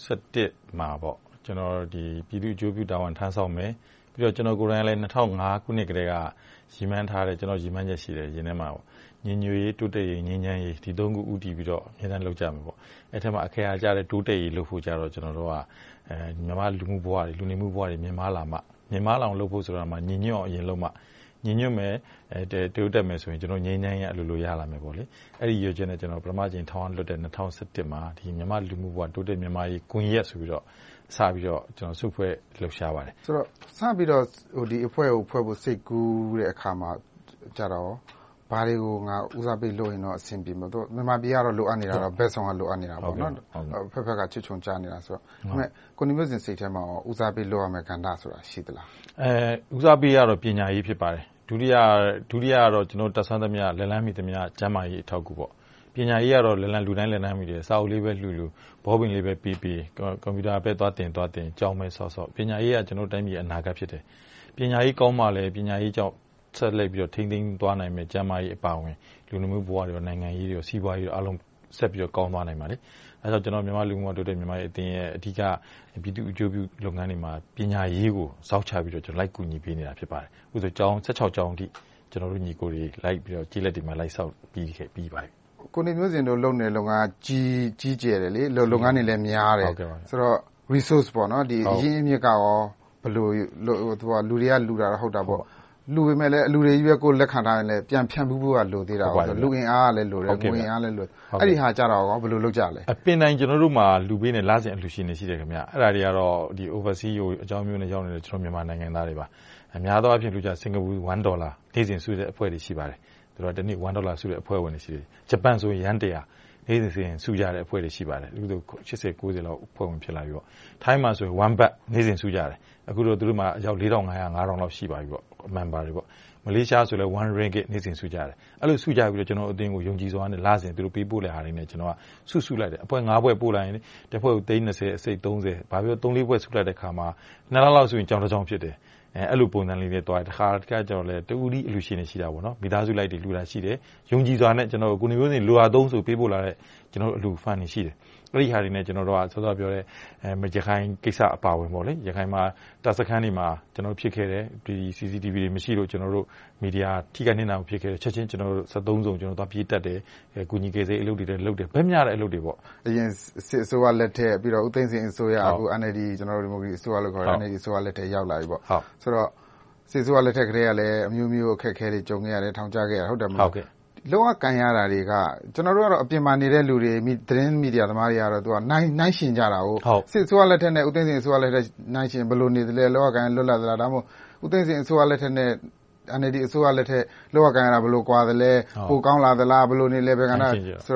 2017မှာပေါ့ကျွန်တော်ဒီပြည်သူ့အကျိုးပြုတာဝန်ထမ်းဆောင်မယ်ပြီးတော့ကျွန်တော်ကိုယ်တိုင်လည်း2005ခုနှစ်ကတည်းကရည်မှန်းထားတယ်ကျွန်တော်ရည်မှန်းချက်ရှိတယ်ရင်းထဲမှာပေါ့ညီညွတ်ရေးတိုးတက်ရေးငြိမ်းချမ်းရေးဒီသုံးခုဦးတည်ပြီးတော့အများအားလုပ်ကြမယ်ပေါ့အဲ့ထက်မှာအခရာကျတဲ့တိုးတက်ရေးလုပ်ဖို့ကြတော့ကျွန်တော်တို့ကမြန်မာလူမှုဘဝတွေလူနေမှုဘဝတွေမြင်မာလာမှမြင်မာလောင်လုပ်ဖို့ဆိုတာမှာညီညွတ်အောင်အရင်လုပ်မှညီညွတ်မယ်တိုးတက်မယ်ဆိုရင်ကျွန်တော်ငြိမ်းချမ်းရေးအလိုလိုရလာမယ်ပေါ့လေအဲ့ဒီရွေးချက်နဲ့ကျွန်တော်ပထမချိန်ထောင်လွတ်တဲ့2017မှာဒီမြန်မာလူမှုဘဝတိုးတက်မြန်မာရေးကွန်ရက်ဆိုပြီးတော့စပြီးတော့ကျွန်တော်စုဖွဲ့လှုပ်ရှားပါတယ်ဆိုတော့စပြီးတော့ဟိုဒီအဖွဲ့ကိုဖွဲ့ဖို့စိတ်ကူးတဲ့အခါမှာကြတော့ဘာတွေကိုငါဦးစားပေးလုပ်ရင်တော့အဆင်ပြေမှာတော့မြန်မာပြည်ကတော့လိုအပ်နေတာတော့ဘက်ဆောင်ကလိုအပ်နေတာပေါ့နော်ဖက်ဖက်ကချွတ်ချုံချနေတာဆိုတော့ဒါပေမဲ့ကိုနေမျိုးစင်စိတ်ထဲမှာဦးစားပေးလုပ်ရမယ့်ကဏ္ဍဆိုတာရှိသလားဦးစားပေးရတော့ပညာရေးဖြစ်ပါတယ်ဒုတိယကတော့ကျွန်တော်တက်ဆန်းသမျှလက်လန်းမိသမျှကျန်းမာရေးအထောက်အကူပေါ့ပညာရေးကတော့လက်လန်းလူတိုင်းလက်လန်းမိတယ်စာအုပ်လေးပဲလှူဘောပင်လေးပဲပြီးကွန်ပျူတာပဲသွားတင်ကြောင်းပဲဆော့ပညာရေးကကျွန်တော်တိုင်းပြည်အနာဂတ်ဖြစ်တယ်ပညာရေးကောင်းမှလည်းပညာရေးကြောင့်ဆက်လက်ပြီးတော့ထိန်းသိမ်းသွားနိုင်မယ်ကျန်းမာရေးအပါအဝင်လူမှုဘဝတွေနိုင်ငံရေးတွေစီးပွားရေးတွေအလုံးဆက်ပြီးတော့ကောင်းသွားနိုင်ပါလေအဲဒါကြောင့်ကျွန်တော်မြန်မာလူမှုဘဝတိုးတက်မြန်မာရေးအသင်းရဲ့အဓိကပြည်သူ့အကျိုးပြုလုပ်ငန်းတွေမှာပညာရေးကိုစောင့်ချပြီးတော့ကျွန်တော်လိုက်ကူညီပေးနေတာဖြစ်ပါတယ်ဥပဒေကျောင်း16ကျောင်းအထိကျွန်တော်တို့ညီကိုတွေလိုက်ပြီးတော့ကြီးလက်တွေမှာလိုက်ဆောက်ပြီးပါတယ်ကိုနေမျိုးစင်တို့လုပ်နေလုပ်ငန်းကြီးကျယ်တယ်လေလုပ်ငန်းတွေလည်းများတယ်ဆိုတော့ resource ပေါ့နော်ဒီအရင်းအမြစ်ကရောဘယ်လိုသူကလူတွေကလူတာဟုတ်တာပေါ့လူပေမဲ့လည်းလူတွေကြီးပဲကိုလက်ခံထားရင်လည်းပြန်ဖြန့်မှုဖို့ကလိုသေးတာပေါ့လူအင်အားကလည်းလိုတယ်ကိုအင်အားလည်းလိုအဲ့ဒီဟာကြတော့ရောဘယ်လိုလုပ်ကြလဲအပင်တိုင်းကျွန်တော်တို့မှာလူပေးနေလစဉ်အလှူရှင်တွေရှိတယ်ခင်ဗျအဲ့ဒါတွေကတော့ဒီ overseas ကိုအကြောင်းမျိုးနဲ့ရောက်နေတဲ့ကျွန်တော်မြန်မာနိုင်ငံသားတွေပါအများသောအားဖြင့်လူကြစင်ကာပူ$1နေ့စဉ်စုတဲ့အဖွဲ့တွေရှိပါတယ်သူတို့တနေ့$1စုတဲ့အဖွဲ့ဝင်တွေရှိတယ်ဂျပန်ဆိုရင်$100နေ့စဉ်စုကြတဲ့အဖွဲ့တွေရှိပါတယ်အခုဆို80 90လောက်အဖွဲ့ဝင်ဖြစ်လာပြီပေါ့ထိုင်းမှာဆိုရင်1ဘတ်နေ့စဉ်စုကြတယ်အခုတော့သူတို့မှာအယောက်4500 5000လောက်ရှိပါပြီပေါ့မန်ဘာတွေပေါ့မလေးရှားဆိုလည်း1 ringgit နေ့စဉ်စုကြတယ်အဲ့လိုစုကြပြီးတော့ကျွန်တော်အသင်းကိုယုံကြည်စွာနဲ့လာစဉ်သူတို့ပေးပို့တဲ့ဟာတွေနဲ့ကျွန်တော်ကစုလိုက်တယ်အဖွဲ့9ဘွဲ့ပို့လိုက်ရင်တစ်ဖွဲ့ကို$20အစိတ်30ဘာပြော3-4ဘွဲ့စုလိုက်တဲ့ခါမှာ2လလောက်ဆိုရင်ကြောင်တစ်ကြောင်ဖြစ်တယ်အဲ့လိုပုံစံလေးတွေတွားတယ်တစ်ခါကျတော့လေတူဦးဒီအလူရှင်တွေရှိတာပေါ့နော်မိသားစုလိုက်တွေလူတာရှိတယ်ယုံကြည်စွာနဲ့ကျွန်တော်ကိုနေမျိုးစင်လိုအားသုံးဆိုပေးပို့လာတဲ့ကျွန်တော်အလူဖန်တွေရှိတယ်အဲ့ဒီဟာတွေနဲ့ကျွန်တော်တို့ကစောစောပြောတဲ့ရခိုင်ကိစ္စအပါဝင်ပေါ့လေရခိုင်မှာတပ်စခန်းတွေမှာကျွန်တော်ဖြစ်ခဲ့တယ်ဒီ CCTV တွေမရှိလို့ကျွန်တော်တို့မီဒီယာထိခိုက်နေတာဖြစ်ခဲ့တယ်ချက်ချင်းကျွန်တော်တို့73စုံကျွန်တော်တို့ပြေးတက်တယ်ကုညီကေစေအလုပ်တွေလုပ်တယ်ဗက်မြတဲ့အလုပ်တွေပေါ့အရင်စစ်အစိုးရလက်ထက်ပြီးတော့ဦးသိန်းစိန်အစိုးရအခု NLD ကျွန်တော်တို့ဒီမိုကရေစီအစိုးရလို့ခေါ်တယ် NLD အစိုးရလက်ထက်ရောက်လာပြီပေါ့ဆိုတော့စစ်အစိုးရလက်ထက်ကတည်းကလည်းအမျိုးမျိုးအခက်အခဲတွေကြုံခဲ့ရတယ်ထောင်ချခဲ့ရတယ်ဟုတ်တယ်မလားလောကကန်ရတာတွေကကျွန်တော်တို့ကတော့အပြင်မှာနေတဲ့လူတွေသတင်းမီဒီယာသမားတွေကတော့သူကနိုင်ရှင်ကြတာကိုစစ်အစိုးရလက်ထက်နဲ့ဦးသိန်းစိန်အစိုးရလက်ထက်နိုင်ရှင်ဘယ်လိုနေသလဲလောကကန်လွတ်လပ်သလားဒါမှမဟုတ်ဦးသိန်းစိန်အစိုးရလက်ထက်နဲ့NLD အစိုးရလက်ထက်လောကကန်ရတာဘယ်လိုကွာသလဲပိုကောင်းလာသလားဘယ်လိုနေလဲဘယ်ကဏ္ဍဆိုတော့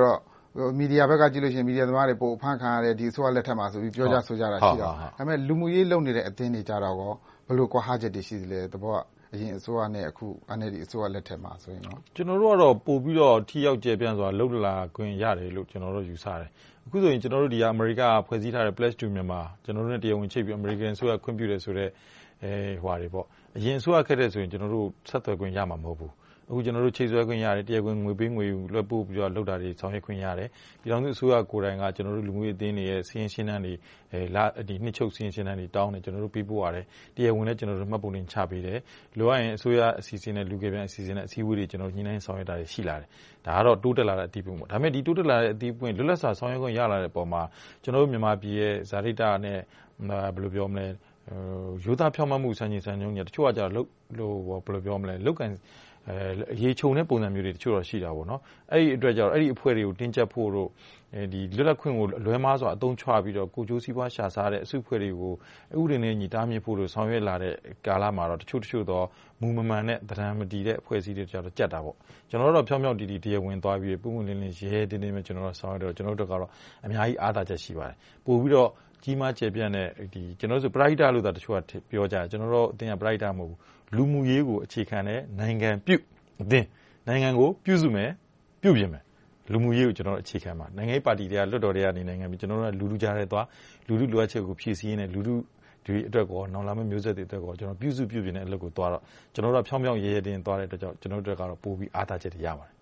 မီဒီယာဘက်ကကြည့်လို့ရှိရင်မီဒီယာသမားတွေပို့ဖန်ခံရတယ်ဒီအစိုးရလက်ထက်မှာဆိုပြီးပြောကြဆိုကြတာရှိတာဒါပေမဲ့လူမှုရေးလုပ်နေတဲ့အသင်းတွေကြတော့ဘယ်လိုကွာဟချက်တွေရှိသလဲသဘောကအရင်အစိုးရနဲ့အခု NLD အစိုးရလက်ထက်မှာဆိုရင်တော့ကျွန်တော်တို့ကတော့ပို့ပြီးတော့ထိရောက်ကျယ်ပြန့်စွာလှုပ်လာခွင့်ရတယ်လို့ကျွန်တော်တို့ယူဆတယ်အခုဆိုရင်ကျွန်တော်တို့ဒီအမေရိကဖွဲ့စည်းထားတဲ့ Pledge to Myanmar ကျွန်တော်တို့နဲ့တရားဝင်ချိတ်ပြီး American အစိုးရခွင့်ပြုတယ်ဆိုတော့ဟွာတွေပေါ့အရင်အစိုးရခက်တဲ့ဆိုရင်ကျွန်တော်တို့ဆက်သွယ်ခွင့်ရမှာမဟုတ်ဘူးအခုကျွန်တော်တို့ချိတ်ဆွဲခွင့်ရတယ်တရားဝင်ငွေပေးငွေလွှဲပို့ပြီးတော့လုပ်တာတွေဆောင်ရွက်ခွင့်ရတယ်ပြည်ထောင်စုအစိုးရကိုယ်တိုင်ကကျွန်တော်တို့လူမှုရေးအသင်းတွေရဲ့စီးရင်ရှင်းတန်းတွေဒီနှစ်ချုပ်စီးရင်ရှင်းတန်းတွေတောင်းတယ်ကျွန်တော်တို့ပေးပို့ရတယ်တရားဝင်လည်းကျွန်တော်တို့မှတ်ပုံတင်ချပေးတယ်လိုအပ်ရင်အစိုးရအစီအစဉ်နဲ့လူငယ်ပြန်အစီအစဉ်နဲ့အစည်းအဝေးတွေကျွန်တော်ညှိနှိုင်းဆောင်ရွက်တာတွေရှိလာတယ်ဒါကတော့တိုးတက်လာတဲ့အသီးပွင့်ပေါ့ဒါပေမဲ့ဒီတိုးတက်လာတဲ့အသီးပွင့်လွတ်လပ်စွာဆောင်ရွက်ခွင့်ရလာတဲ့ပုံမှာကျွန်တော်တို့မြန်မာပြည်ရဲ့ဇာတိတနဲ့ဘယ်လိုပြောမလဲရိုးသားဖြောင့်မတ်မှုစံချိန်စံညွှန်းတွေတချို့ကကြတော့ဘယ်လိုပြောမလဲလောက်ကန်ရေချုံတဲ့ပုံစံမျိုးတွေတချို့တော့ရှိတာပေါ့နော်အဲ့ဒီအတွက်ကြောင့်အဲ့ဒီအဖွဲ့တွေကိုတင်းကျပ်ဖို့တို့ဒီလွတ်လပ်ခွင့်ကိုလွဲမားစွာအသုံးချပြီးတော့ကိုကျိုးစည်းပွားရှာစားတဲ့အစုအဖွဲ့တွေကိုဥပဒေနဲ့ညီတားမြစ်ဖို့တို့ဆောင်ရွက်လာတဲ့ကာလမှာတော့တချို့တော့မူမမှန်တဲ့ဗဒံမတီတဲ့အဖွဲ့အစည်းတွေကြတော့ကြက်တာပေါ့ကျွန်တော်တို့ဖြောင်းဖြောင်းတီတီတရားဝင်သွားပြီးပုံမှန်လင်းလင်းရဲတင်းတင်းပဲကျွန်တော်တို့ဆောင်ရွက်တော့ကျွန်တော်တို့ကတော့အများကြီးအားသာချက်ရှိပါတယ်ပို့ပြီးတော့ကြီးမားကျယ်ပြန့်တဲ့ဒီကျွန်တော်တို့ဆိုပရိုက်တာလို့သာတချို့ကပြောကြတယ်ကျွန်တော်တို့အတင်းကပရိုက်တာမဟုတ်ဘူးလူမှုရေးကိုအခြေခံတဲ့နိုင်ငံပြုအသင်းနိုင်ငံကိုပြုစုမယ်ပြုပြင်မယ်လူမှုရေးကိုကျွန်တော်အခြေခံပါနိုင်ငံရေးပါတီတွေကလွတ်တော်တွေကနေနိုင်ငံပြီးကျွန်တော်တို့ကလူကြားတဲ့သွားလူလိုအပ်ချက်ကိုဖြည့်ဆည်းရင်းနဲ့လူဒီအတွက်ကောနောင်လာမယ့်မျိုးဆက်တွေအတွက်ကောကျွန်တော်ပြုစုပြုပြင်တဲ့အလုပ်ကိုသွားတော့ကျွန်တော်တို့ဖြောင်းဖြောင်းရဲရဲတင်းသွားတဲ့အတွက်ကြောင့်ကျွန်တော်တို့ကတော့ပို့ပြီးအားသာချက်တွေရပါတယ်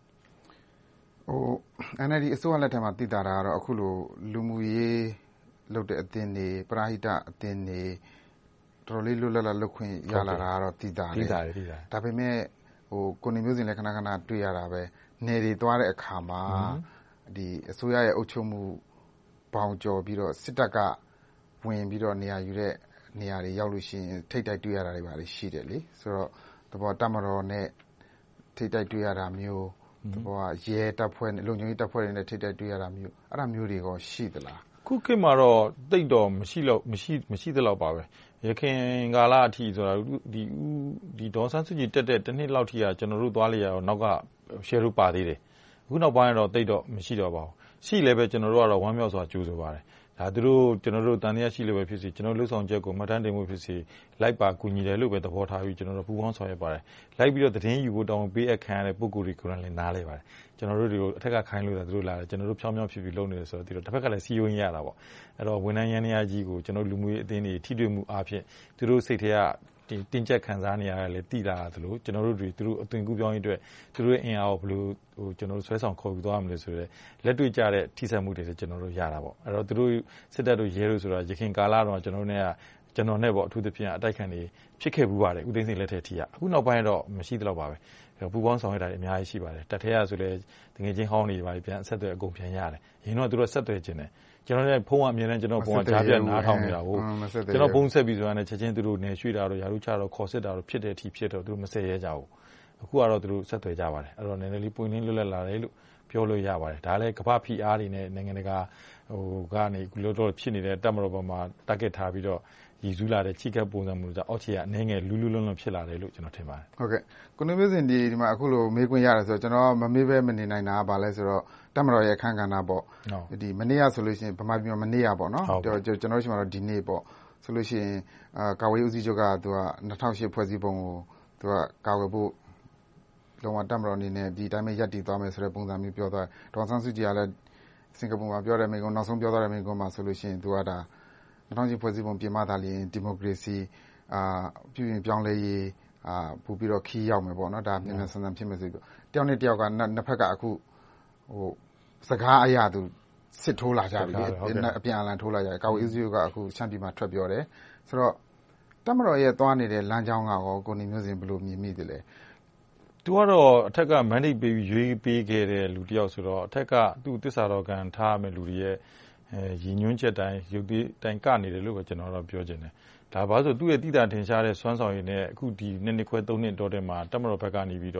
NLD အစိုးရလက်ထက်မှာတည်တာကတော့အခုလိုလူမှုရေးလုပ်တဲ့အသင်းတွေပရဟိတအသင်းတွေတော်တော်လေးလွတ်လပ်လုပ်ခွင့်ရလာတာကတော့တည်တာလေဒါပေမဲ့ကိုနေမျိုးစင်လည်းခဏခဏတွေ့ရတာပဲနယ်တွေသွားတဲ့အခါမှာဒီအစိုးရရဲ့အုပ်ချုပ်မှုဘောင်ကျော်ပြီးတော့စစ်တပ်ကဝင်ပြီးတော့နေရာယူတဲ့နေရာတွေရောက်လို့ရှိရင်ထိတ်တိုက်တွေ့ရတာတွေပါရှိတယ်လေဆိုတော့တဘောတမတော်နဲ့ထိတ်တိုက်တွေ့ရတာမျိုးတဘောရဲတပ်ဖွဲ့နဲ့လုံခြုံရေးတပ်ဖွဲ့တွေနဲ့ထိတ်တိုက်တွေ့ရတာမျိုးအဲ့ဒါမျိုးတွေရောရှိသလားခုခေတ်မှာတော့တိတ်တော့မရှိသလောက်ပါပဲရခင်ကာလအထိဆိုတာဒီဒေါ်ဆန်းစုကြည်တက်တဲ့တစ်နှစ်လောက်ထိကကျွန်တော်တို့သွားလေရတော့နောက်ကရှယ်တို့ပါသေးတယ်အခုနောက်ပိုင်းတော့တိတ်တော့မရှိတော့ပါဘူးရှိလည်းပဲကျွန်တော်တို့ကတော့ဝမ်းမြောက်စွာကြိုးစားပါတယ်ဒါသူတို့ကျွန်တော်တို့တန်တရားရှိလို့ပဲဖြစ်စီကျွန်တော်လှုပ်ဆောင်ချက်ကိုမှတ်တမ်းတင်မှုဖြစ်စီလိုက်ပါကူညီတယ်လို့ပဲသဘောထားပြီးကျွန်တော်တို့ပူးပေါင်းဆောင်ရွက်ပါတယ်လိုက်ပြီးတော့သတင်းယူဖို့တောင်းပေးအပ်ခံရတဲ့ပုံကိုယ်တွေကိုလည်းနားလဲပါတယ်ကျွန်တော်တို့တွေကိုအထက်ကခိုင်းလို့တာသူတို့လာတယ်ကျွန်တော်တို့ဖြောင်းဖြောင်းဖြစ်ပြီးလုပ်နေတယ်ဆိုတော့ဒီတော့တစ်ဖက်ကလည်းစီယုံရတာပေါ့အဲ့တော့ဝန်ထမ်းရန်နေရကြီးကိုကျွန်တော်လူမှုရေးအသင်းတွေထိတွေ့မှုအားဖြင့်သူတို့စိတ်ထဲကတင်ကျက်ခံစားနေရတယ်လေတိလာတယ်လို့ကျွန်တော်တို့တွေသူတို့အသွင်ကူးပြောင်းရေးအတွက်သူတို့ရဲ့အင်အားကိုဘယ်လိုကျွန်တော်တို့ဆွဲဆောင်ခေါ်ယူသွားရမလဲဆိုတော့လက်တွေ့ကျတဲ့ထိစပ်မှုတွေလည်းကျွန်တော်တို့ရတာပေါ့အဲ့တော့သူတို့စစ်တပ်တို့ရဲတို့ဆိုတာရခင်ကာလတော့ကျွန်တော်နဲ့ပေါ့အထူးသဖြင့်အတိုက်ခံတွေဖြစ်ခဲ့ဘူးပါတယ်ဦးသိန်းစိန်လက်ထက်ထိကအခုနောက်ပိုင်းတော့မရှိသလောက်ပါပဲပူပေါင်းဆောင်ရွက်တာတွေအများကြီးရှိပါတယ်တက်ထဲရဆိုလဲတကယ်ချင်းဟောင်းနေပါပြီပြန်ဆက်သွယ်အကုန်ပြန်ရတယ်ရင်းတော့သူတို့ဆက်သွယ်ခြင်းတယ်ကျွန်တော်လည်းဖုန်းကအမြဲတမ်းကျွန်တော်ဖုန်းကကြားပြတ်နားထောင်နေတာကိုကျွန်တော်ဖုန်းဆက်ပြီးဆိုတာနဲ့ချက်ချင်းသူတို့နေရွှေ့တာတော့ယာရုချတော့ခေါ်စစ်တာတော့ဖြစ်တဲ့အထိဖြစ်တော့သူတို့မဆက်ရဲကြဘူးအခုကတော့သူတို့ဆက်သွယ်ကြပါတယ်အဲ့တော့နည်းနည်းလေးပွင့်လင်းလွတ်လပ်လာတယ်လို့ပြောလို့ရပါတယ်ဒါလည်းကမ္ဘာဖိအားတွေနဲ့နိုင်ငံတကာကနေလို့တော့ဖြစ်နေတဲ့တပ်မတော်ပေါ်မှာတက်ခဲ့ထားပြီးတော့ရည်စူးလာတဲ့ချိကပ်ပုံစံမျိုးကြောင့်အောက်ခြေကအနေငယ်လူးလွန်းဖြစ်လာတယ်လို့ကျွန်တော်ထင်ပါတယ်ဟုတ်ကဲ့ကိုနေမျိုးစင်ဒီမှာအခုလိုမေးခွင့်ရတယ်ဆိုတော့ကျွန်တော်မမေးပဲမနေနိုင်တာကဘာလဲဆိုတော့တပ်မတော်ရဲ့အခမ်းကဏ္ဍပေါ့ဒီမနေ့ကဆိုလို့ရှိရင်ဗမာပြည်မှာမနေ့ကပေါ့နော်ကျွန်တော်ရှိမှတော့ဒီနေ့ပေါ့ဆိုလို့ရှိရင်ကာဝေးဦးစီးချုပ်ကသူက2008ဖွဲ့စည်းပုံကိုသူကကာဝေးဖို့လုံးဝတပ်မတော်အနေနဲ့ဒီတိုင်းပဲရပ်တည်သွားမယ်ဆိုတဲ့ပုံစံမျိုးပြောသွားတယ်ဒေါ်ဆန်းစုကြည်ကလည်းစင်ကာပူမှာပြောတဲ့မိန့်ခွန်းနောက်ဆုံးပြောသွားတဲ့မိန့်ခွန်းမှာဆိုလို့ရှိရင်သူကဒါ2008ဖွဲ့စည်းပုံပြင်မှသာလျှင်ဒီမိုကရေစီပြုပြင်ပြောင်းလဲရေးပို့ပြီးတော့ခီးရောက်မယ်ပေါ့နော်ဒါမြန်မြန်ဆန်ဆန်ဖြစ်မယ်ဆိုပြီးတယောက်နဲ့တယောက်ကနှစ်ဖက်ကအခုစကားအရာသူစစ်ထိုးလာကြပြီအပြန်အလှန်ထိုးလာကြတယ်ကာဝေးဦးစီးချုပ်ကအခုချန်ပီမှာထွက်ပြောတယ်ဆိုတော့တပ်မတော်ရဲ့သွားနေတဲ့လမ်းကြောင်းကရောကိုနေမျိုးစင်ဘယ်လိုမြင်မိသလဲသူကတော့အထက်က mandate ပေးပြီးရွေးပေးခဲ့တဲ့လူတစ်ယောက်ဆိုတော့အထက်ကသူ့တစ္ဆာတော်ကံထားရမယ့်လူတွေရဲ့ရည်ညွှန်းချက်တိုင်းရုပ်သေးတိုင်းကနေတယ်လို့ပဲကျွန်တော်တို့ပြောချင်တယ်ဒါဘာလို့ဆိုသူ့ရဲ့တိတာထင်ရှားတဲ့စွမ်းဆောင်ရည်နဲ့အခုဒီနှစ်ခွဲ3နှစ်တော်တဲ့မှာတပ်မတော်ဘက်ကနေပြီးတော့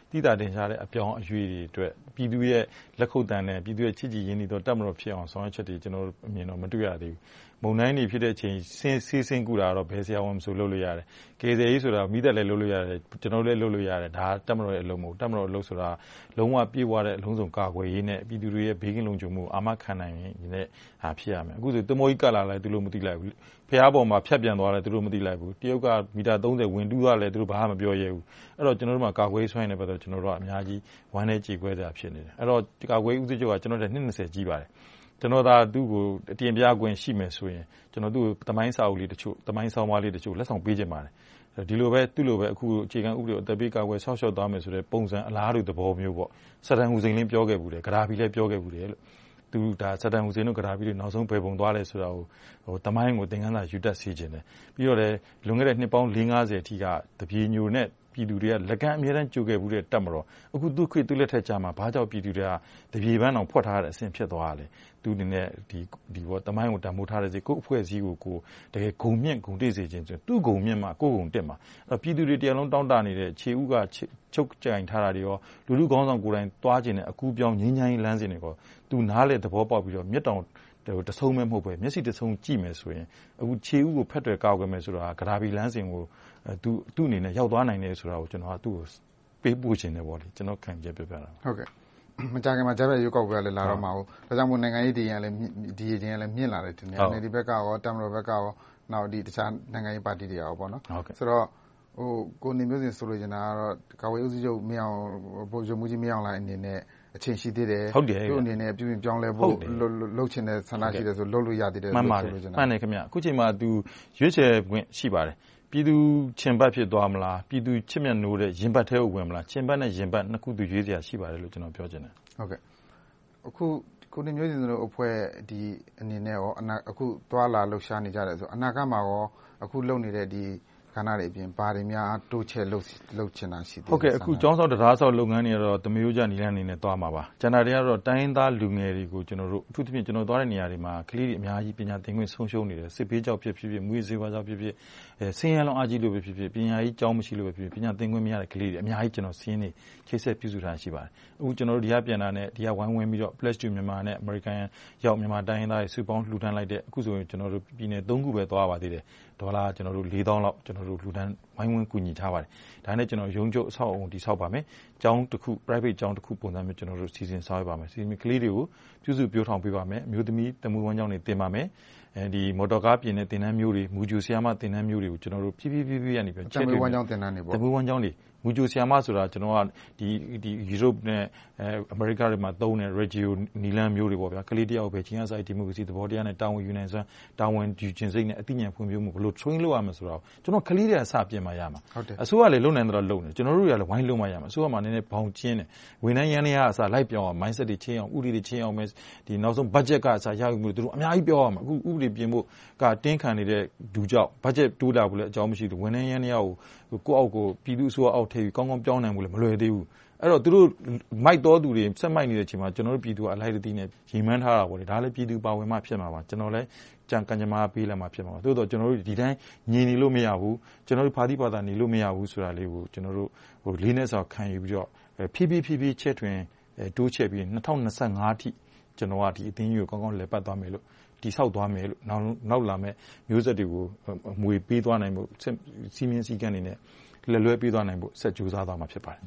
တိတာတင်ရှားတဲ့အပြောင်းအရွေတွေအတွက်ပြည်သူရဲ့လက်ခုပ်တန်းနဲ့ပြည်သူရဲ့ချစ်ကြည်ရင်းနှီးသောတပ်မတော်ဖြစ်အောင်ဆောင်ရွက်ချက်တွေကျွန်တော်အမြင်တော့မတွေ့ရသေးဘူး။မုံတိုင်းတွေဖြစ်တဲ့အချိန်ဆေးဆင်းကူတာတော့ဘယ်ဆရာဝန်မဆိုလုပ်လို့ရတယ်။ကေဇယ်ကြီးဆိုတာမိသက်လည်းလုပ်လို့ရတယ်ကျွန်တော်လည်းလုပ်လို့ရတယ်ဒါတပ်မတော်ရဲ့အလုံးမဟုတ်တပ်မတော်အလုပ်ဆိုတာလုံးဝပြေဝတဲ့အလုံးစုံကာကွယ်ရေးနဲ့ပြည်သူတွေရဲ့ဘေးကင်းလုံခြုံမှုအာမခံနိုင်တဲ့ဟာဖြစ်ရမယ်။အခုဆိုတမိုးကြီးကလာလိုက်သူတို့မသိလိုက်ဘူး။ဖျားပေါ်မှာဖြတ်ပြန်သွားတယ်သူတို့မသိလိုက်ဘူး။တရုတ်ကမီတာ30ဝင်တူးသွားလဲသူတို့ဘာမှမပြောရဲဘူး။အဲ့တော့ကျွန်တော်တို့မှာကာကွယ်ရေးဆွမ်းနေပတ်တော့ကျွန်တော်တို့ကအများကြီးဝမ်းနဲ့ကြေကွဲကြဖြစ်နေတယ်။အဲ့တော့ကာကွယ်ရေးဦးစီးချုပ်ကကျွန်တော်တို့20ကြီးပါတယ်။ကျွန်တော်သာသူ့ကိုအတင်ပြခွင့်ရှိမယ်ဆိုရင်ကျွန်တော်သူ့ကိုတမိုင်းစာအုပ်လေးတချို့တမိုင်းဆောင်းပါးလေးတချို့လက်ဆောင်ပေးခြင်းပါတယ်။ဒီလိုပဲသူ့လိုပဲအခုအခြေခံဥပဒေအသက်ပေးကာကွယ်ဆောက်ရှောက်သွားမယ်ဆိုတဲ့ပုံစံအလားတူသဘောမျိုးပေါ့။စတန်ဟူစိန်လင်းပြောခဲ့ဘူးတယ်။ဂရာဖီလည်းပြောခဲ့ဘူးတယ်လို့။သူဒါစတန်ဟူစိန်တို့ဂရာဖီတွေနောက်ဆုံးဘယ်ပုံသွားလဲဆိုတာကိုတမိုင်းကိုသင်ခန်းစာယူတတ်စေခြင်းတယ်။ပြီးတော့လည်းလွန်ခဲ့တဲ့နှစ်ပေါင်း50အထိကတပြေညိုနဲ့ပြည်သူတွေကလက်ကမ်းအများတန်းကြိုခဲ့ဘူးတဲ့တပ်မတော်အခုသူ့ခွေသူ့လက်ထက်ကြမှာဘာကြောင့်ပြည်သူတွေကတပြေပန်းအောင်ဖွက်ထားတဲ့အဆင့်ဖြစ်သွားတယ်သူအနေနဲ့ဒီဘောတမိုင်းကိုတမိုးထားတဲ့စီကိုအဖွဲ့အစည်းကိုတကယ်ဂုံမြင့်ဂုံတိတ်စေခြင်းဆိုသူ့ဂုံမြင့်မှာကိုဂုံတက်မှာအဲ့ပြည်သူတွေတရားလုံးတောင်းတနေတဲ့ခြေဥကချုပ်ကြင်ထားတာတွေရောလူခေါင်းဆောင်ကိုယ်တိုင်တွားခြင်းနဲ့အကူပြောင်းငင်းငိုင်းလမ်းစဉ်တွေကိုသူနားလေသဘောပေါက်ပြီးတော့မြတ်တောင်တဆုံးမဲ့မဟုတ်ပဲမျက်စိတဆုံးကြည့်မယ်ဆိုရင်အခုခြေဥကိုဖက်တွေကောက်ကြမယ်ဆိုတာဂရာဘီလမ်းစဉ်ကိုသူ့အနေနဲ့ရောက်သွားနိုင်တယ်ဆိုတာကိုကျွန်တော်ကသူ့ကိုပေးပို့ခြင်းတယ်ပေါ့လေကျွန်တော်ခံချက်ပြပြတာဟုတ်ကဲ့မကြခင်မှာဂျာဘက်ရုပ်ကောက်ပြလဲလာတော့မှာဟုတ်ဒါကြောင့်မို့နိုင်ငံရေးဒီရင်လည်းဒီရင်လည်းမြင့်လာတယ်တင်တယ်ဒီဘက်ကရောတမတော်ဘက်ကရောနောက်ဒီတခြားနိုင်ငံရေးပါတီတွေရောပေါ့နော်ဆိုတော့ကိုနေမျိုးစင်ဆိုလိုချင်တာကတော့ကာဝေးဦးစီးချုပ်မင်းအောင်ဗိုလ်ချုပ်မှုကြီးမင်းအောင်လိုင်းအနေနဲ့အချိန်ရှိသေးတယ်သူ့အနေနဲ့ပြုပြင်ပြောင်းလဲဖို့လှုပ်ချင်တဲ့ဆန္ဒရှိတယ်ဆိုလှုပ်လို့ရသေးတယ်ဆိုလိုချင်တာမှန်တယ်ခင်ဗျအခုချိန်မှာသူရွေးချယ်ခွင့်ရှိပါတယ်ပြည်သူချင်ဘတ်ဖြစ်သွားမလားပြည်သူချစ်မြတ်နိုးတဲ့ရင်ဘတ်ထဲကိုဝင်မလားချင်ဘတ်နဲ့ရင်ဘတ်နှစ်ခုသူရွေးစရာရှိပါတယ်လို့ကျွန်တော်ပြောချင်တယ်ဟုတ်ကဲ့အခုကိုနေမျိုးစင်တို့အဖွဲ့ဒီအနေနဲ့ရောအခုသွားလာလှုပ်ရှားနေကြတယ်ဆိုအနာဂတ်မှာရောအခုလုပ်နေတဲ့ဒီခဏတွေအပြင်ဘာတွေများတိုးချဲ့လုပ်ချင်တာရှိသေးလဲဟုတ်ကဲ့အခုကျောင်းဆောက်တရားဆောက်လုပ်ငန်းတွေကတော့တမျိုးကြနီလန်းအနေနဲ့သွားမှာပါကျန်တာတွေကတော့တိုင်းရင်းသားလူငယ်တွေကိုကျွန်တော်တို့အထူးသဖြင့်ကျွန်တော်သွားတဲ့နေရာတွေမှာကလေးတွေအများကြီးပညာသင်ခွင့်ဆုံးရှုံးနေတယ်စစ်ဘေးကြောင့်ဖြစ်မွေးစေဝါကြောင့်ဖြစ်ဆင်းရဲလုံးအားကြီးလို့ဖြစ်ပညာကြီးကျောင်းမရှိလို့ဖြစ်ပညာသင်ခွင့်မရတဲ့ကလေးတွေအများကြီးကျွန်တော်စင်းနေချိတ်ဆက်ပြုစုထားရှိပါတယ်အခုကျွန်တော်တို့ဒီကပြန်လာနဲ့ဒီကဝိုင်းဝန်းပြီးတော့ Pledge to မြန်မာနဲ့ American ရောက်မြန်မာတိုင်းရင်းသားတွေစုပေါင်းလှူဒန်းလိုက်တဲ့အခုဆိုရင်ကျွန်တော်တို့ပြည်နယ်3ခုပဲသွားပါသေးတယ်ဒေါ်လာကျွန်တော်တို့4000လောက်ကျွန်တော်တို့လှူဒန်းဝိုင်းဝန်းကူညီထားပါတယ်ဒါနဲ့ကျွန်တော်ရုံးချုပ်အဆောက်အုံတည်ဆောက်ပါမယ်ကျောင်းတစ်ခု private ကျောင်းတစ်ခုပုံစံမျိုးကျွန်တော်တို့စီစဉ်ဆောင်ရွက်ပါမယ်စီစဉ်ကလေးတွေကိုပြုစုပြောထောင်ပေးပါမယ်အမျိုးသမီးတမူဝမ်းကျောင်းတွေတင်ပါမယ်ဒီမော်တော်ကားပြင်တဲ့တင်တန်းမျိုးတွေမူဂျူဆီယာမတင်တန်းမျိုးတွေကိုကျွန်တော်တို့ဖြည်းဖြည်းရနေပြီးချက်တွေဝမ်းကျောင်းတင်တန်းတွေပေါ့တမူဝမ်းကျောင်းတွေမူဂျူဆီယာမဆိုတာကျွန်တော်ကဒီယူရိုပနဲ့အမေရိကတွေမှာသုံးတဲ့ regio နီလန်မျိုးတွေပေါ့ဗျာကလေးတယောက်ပဲချင်းအဆိုင်ဒီမိုကရေစီသဘောတရားနဲ့တာဝန်ယူနိုင်စွမ်းတာဝန်ယူခြင်းစိတ်နဲ့အသိဉာဏ်ဖွံ့ဖြိုးမှုဘယ်လို train လုပ်ရမလဲဆိုတော့ကျွန်တော်ကလေးတွေအစပြင်မှရမှာအစိုးရလည်းလုံနိုင်တော့လုံနေကျွန်တော်တို့တွေကလည်းဝိုင်းလုံမှရမှာအစိုးရမှာနည်းနည်းဘောင်ကျင်းတယ်ဝန်ထမ်းရန်ရအစလိုက်ပြောင်းအောင် mindset တွေချင်းအောင်ဥပဒေတွေချင်းအောင်မယ်ဒီနောက်ဆုံး budget ကအစရယူမှုတို့အများကြီးပြောရမှာအခုဥပဒေပြင်ဖို့ကတင်းခံနေတဲ့ဒူကြောင့် budget တိုးလာဖို့လည်းအကြောင်းမရှိဘူးဝန်ထမ်းရန်ရကိုအောက်ကိုပြည်သူအစိုးရအောက်ထဲပြီးကောင်းကောင်းပြောင်းနိုင်ဖို့လည်းမလွယ်သေးဘူးအဲ့တော့သူတို့မိုက်တော်သူတွေဆက်မိုက်နေတဲ့အချိန်မှာကျွန်တော်တို့ပြည်သူကအလိုက်တတိနဲ့ရီမန်းထားတာပေါ့လေဒါလည်းပြည်သူပါဝင်မှဖြစ်မှာပါကျွန်တော်လည်းကြံကံကြမ္မာပေးလာမှဖြစ်မှာပါသို့တော့ကျွန်တော်တို့ဒီတိုင်းညင်နေလို့မရဘူးကျွန်တော်တို့ဖာတိပါတာနေလို့မရဘူးဆိုတာလေးကိုကျွန်တော်တို့လေးနဲ့ဆိုခံယူပြီးတော့ဖြည်းဖြည်းချက်တွင်တိုးချက်ပြီး2025အထိကျွန်တော်ကဒီအသင်းကြီးကိုကောင်းကောင်းလည်ပတ်သွားမယ်လို့တိဆောက်သွားမယ်လို့နောက်လာမဲ့မျိုးဆက်တွေကိုမွေပေးသွားနိုင်ဖို့စီမင်းစည်းကမ်းတွေနဲ့လက်လွဲပေးသွားနိုင်ဖို့ဆက်ကြိုးစားသွားမှာဖြစ်ပါတယ်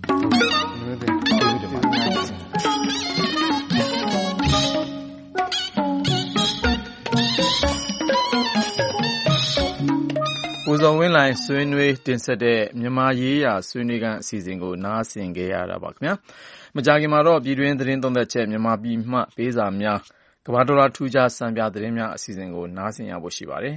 ကိုဇော်ဝင်းလှိုင်ဆွေးနွေးတင်ဆက်တဲ့မြန်မာရေးရာဆွေးနွေးခန်းအစီအစဉ်ကိုနားဆင်ကြရတာပါခင်ဗျာမကြာခင်မှာတော့ပြည်တွင်းသတင်းသုံးသပ်ချက်မြန်မာပြည်မှပေးစာများကမ္ဘာဒေါ်လာထူးခြားစံပြသတင်းများအစီအစဉ်ကိုနားဆင်ရဖို့ရှိပါတယ်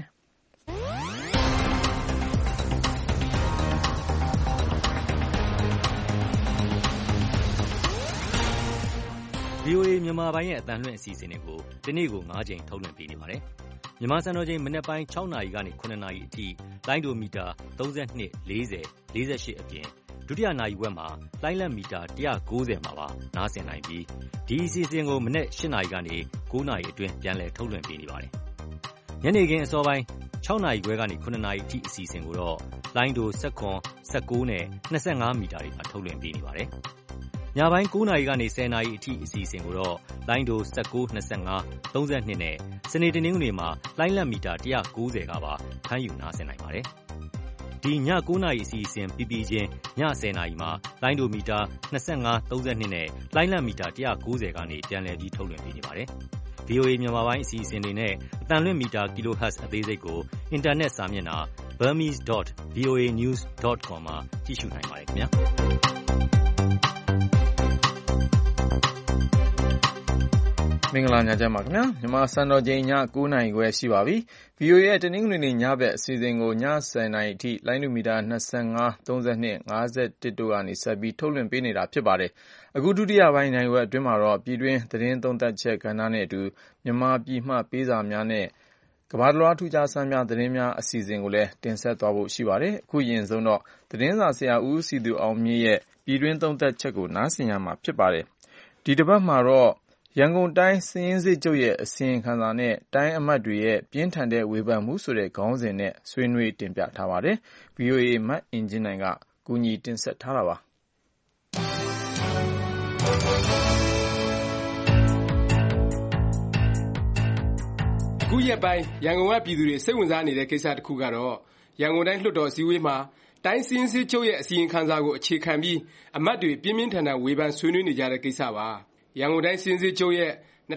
VOA မြန်မာပိုင်းရဲ့အသံလွှင့်အစီအစဉ်တွေကိုဒီနေ့ကို9ကြိမ်ထုတ်လွှင့်ပေးနေပါတယ်။မြန်မာစံတော်ချိန်မနက်ပိုင်း6နာရီကနေ9နာရီအထိလိုင်းဒိုမီတာ32 40 48အပြင်ဒုတိယနာရီဝက်မှာလိုင်းလက်မီတာ190မှာပါနားဆင်နိုင်ပြီးဒီအစီအစဉ်ကိုမနက်8နာရီကနေ9နာရီအတွင်းပြန်လည်ထုတ်လွှင့်ပေးနေပါတယ်။ညနေခင်းအစောပိုင်း6နာရီခွဲကနေ9နာရီအထိအစီအစဉ်ကိုတော့လိုင်းဒို19 19နဲ့25မီတာတွေမှာထုတ်လွှင့်ပေးနေပါတယ်။ညပိုင်း9နာရီကနေ10နာရီအထိအစီအစဉ်ကိုတော့လိုင်းဒို19 25 32နဲ့စနေတနင်္ဂနွေမှာလိုင်းလက်မီတာ190ကပါဖမ်းယူနားဆင်နိုင်ပါတယ်။ဒီည9နာရီအစီအစဉ်ပြီးပြီးချင်းည10နာရီမှာလိုင်းဒိုမီတာ25 32နဲ့လိုင်းလက်မီတာ190ကနေပြန်လည်ပြီးထုတ်လွှင့်ပေးနေပါတယ်။ VOA မြန်မာပိုင်းအစီအစဉ်တွေနဲ့အတန်လွင့်မီတာ kHz အသေးစိတ်ကိုအင်တာနက်စာမျက်နှာ burmese.voanews.com မှာကြည့်ရှုနိုင်ပါတယ်ခင်ဗျာမင်္ဂလာညချမ်းပါခင်ဗျာမြန်မာစံတော်ချိန်ည9:00နာရီခွဲရှိပါပြီ VOA ရဲ့တနင်္ဂနွေနေ့ညဘက်အစီအစဉ်ကိုည10:00နာရီအထိလိုင်းဒိုမီတာ25 32 51တို့ကနေဆက်ပြီးထုတ်လွှင့်ပေးနေတာဖြစ်ပါတယ်အခုဒုတိယပိုင်းနိုင်ဝက်အတွင်းမှာတော့ပြည်တွင်းသတင်းသုံးသပ်ချက်ကဏ္ဍနဲ့အတူမြန်မာပြည်မှပေးစာများနဲ့ကမ္ဘာတလွှားထူးခြားဆန်းများသတင်းများအစီအစဉ်ကိုလည်းတင်ဆက်သွားဖို့ရှိပါတယ်အခုရင်ဆုံးတော့သတင်းစာဆရာဦးစီသူအောင်မြင့်ရဲ့ပြည်တွင်းသုံးသပ်ချက်ကိုနားဆင်ရမှာဖြစ်ပါတယ်ဒီတစ်ပတ်မှာတော့ရန်ကုန်တိုင်းစာရင်းစစ်ချုပ်ရဲ့အစီရင်ခံစာနဲ့တိုင်းအမတ်တွေရဲ့ပြင်းထန်တဲ့ဝေဖန်မှုဆိုတဲ့ခေါင်းစဉ်နဲ့ဆွေးနွေးတင်ပြထားပါတယ်။ VOA မတ်အင်ဂျင်နိုင်ကကူညီတင်ဆက်ထားတာပါ။အခုရက်ပိုင်းရန်ကုန်ကပြည်သူတွေစိတ်ဝင်စားနေတဲ့ကိစ္စတစ်ခုကတော့ရန်ကုန်တိုင်းလွှတ်တော်အစည်းအဝေးမှာတိုင်းစာရင်းစစ်ချုပ်ရဲ့အစီရင်ခံစာကိုအခြေခံပြီးအမတ်တွေပြင်းပြင်းထန်ထန်ဝေဖန်ဆွေးနွေးနေကြတဲ့ကိစ္စပါ။ရန်ကုန်တိုင်းစာရင်းစစ်ချုပ်ရဲ့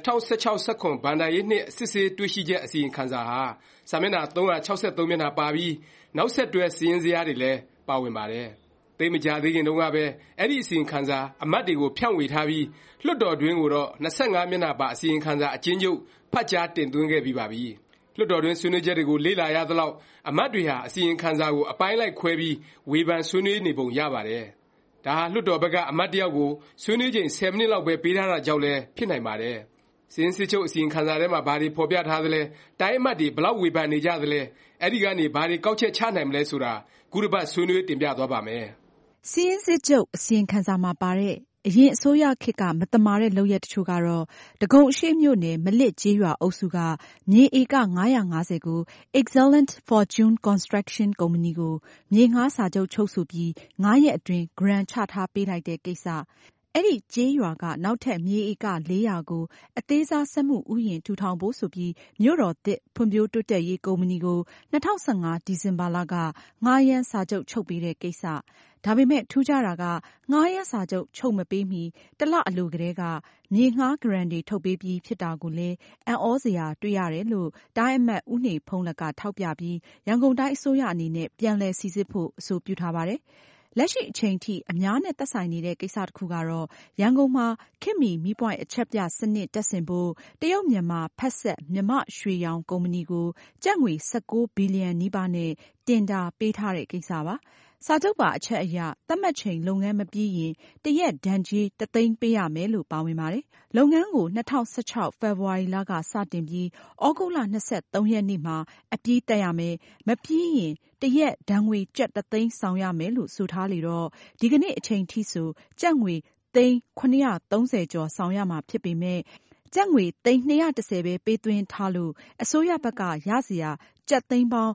2016-17 ဘဏ္ဍာရေးနှစ်စစ်ဆေးတွေ့ရှိချက်အစီရင်ခံစာဟာစာမျက်နှာ363မျက်နှာပါပြီးနောက်ဆက်တွဲစာရင်းဇယားတွေလည်းပါဝင်ပါတယ်။သိပ်မကြာသေးခင်တုန်းကပဲအဲ့ဒီအစီရင်ခံစာအမတ်တွေကိုဖြန့်ဝေထားပြီးလွှတ်တော်တွင်းကိုတော့25မျက်နှာပါအစီရင်ခံစာအကျဉ်းချုပ်ဖတ်ကြားတင်သွင်းခဲ့ပြီးပါပြီ။လွှတ်တော်တွင်းဆွေးနွေးချက်တွေကိုလေ့လာရသလောက်အမတ်တွေဟာအစီရင်ခံစာကိုအပိုင်းလိုက်ခွဲပြီးဝေဖန်ဆွေးနွေးနေပုံရပါတယ်။ဒါဟာလွှတ်တော်ဘက်ကအမတ်တယောက်ကိုဆွေးနွေးချိန်10မိနစ်လောက်ပဲပေးထားတာကြောင့်လည်းဖြစ်နိုင်ပါတယ်။စာရင်းစစ်ချုပ်အစီရင်ခံစာထဲမှာဘာတွေဖော်ပြထားသလဲတိုင်းအမတ်တွေဘယ်လောက်ဝေဖန်နေကြသလဲအဲ့ဒီကနေဘာတွေကောက်ချက်ချနိုင်မလဲဆိုတာခုတစ်ပတ်ဆွေးနွေးတင်ပြသွားပါမယ်။စာရင်းစစ်ချုပ်အစီရင်ခံစာမှာပါတဲ့အရင်အစိုးရခေတ်ကမသမာတဲ့လုပ်ရက်တချို့ကတော့ဒဂုံအရှိမြို့နယ်မလစ်ကျေးရွာအုပ်စုကမြေဧက950ကို Excellent Fortune Construction ကုမ္ပဏီကိုမြေငှားစာချုပ်ချုပ်ဆိုပြီး9ရက်အတွင်းဂရန်ချထားပေးလိုက်တဲ့ကိစ္စအဲ့ဒီကျေးရွာကနောက်ထပ်မြေဧက400ကိုအသေးစားစက်မှုဥယျာဉ်ထူထောင်ဖို့ဆိုပြီးမြို့တော်သစ်ဖွံ့ဖြိုးတိုးတက်ရေးကုမ္ပဏီကို2015ဒီဇင်ဘာလကငှားရမ်းစာချုပ်ချုပ်ပေးတဲ့ကိစ္စဒါပေမဲ့ထူးခြားတာကငှားရမ်းစာချုပ်ချုပ်မပေးမီတစ်လအလိုကတည်းကမြေငှားဂရန်တွေထုတ်ပေးပြီးဖြစ်တာကိုလည်းအံ့ဩစရာတွေ့ရတယ်လို့တိုင်းအမတ်ဦးနေဖုံးလက်ကထောက်ပြပြီးရန်ကုန်တိုင်းအစိုးရအနေနဲ့ပြန်လည်စိစစ်ဖို့အဆိုပြုထားပါတယ်။လက်ရှိအချိန်ထိအများနဲ့သက်ဆိုင်နေတဲ့ကိစ္စတစ်ခုကတော့ရန်ကုန်မှာခေတ်မီမီးပွိုင့်အချက်ပြစနစ်တက်ဆင်ဖို့တရုတ်မြန်မာဖက်ဆက်မြမရွှေရောင်ကုမ္ပဏီကိုကျပ်ငွေ19ဘီလီယံနီးပါးနဲ့တင်ဒါပေးထားတဲ့ကိစ္စပါ။စာချုပ်ပါအချက်အရသတ်မှတ်ချိန်လုပ်ငန်းမပြီးရင်တရက်ဒဏ်ကြေး1သိန်းပေးရမယ်လို့ပါဝင်ပါတယ်။လုပ်ငန်းကို2016ဖေဖော်ဝါရီလကစတင်ပြီးဩဂုတ်လ23ရက်နေ့မှာအပြီးတက်ရမယ်။မပြီးရင်တရက်ဒဏ်ငွေကျပ်1သိန်းဆောင်ရမယ်လို့ဆိုထားလေတော့ဒီကနေ့အချိန်ထိဆိုကျပ်ငွေသိန်း930ကျော်ဆောင်ရမှာဖြစ်ပေမဲ့ကျပ်ငွေသိန်း210ပဲပေးသွင်းထားလို့အစိုးရဘက်ကရစရာကျပ်သိန်းပေါင်း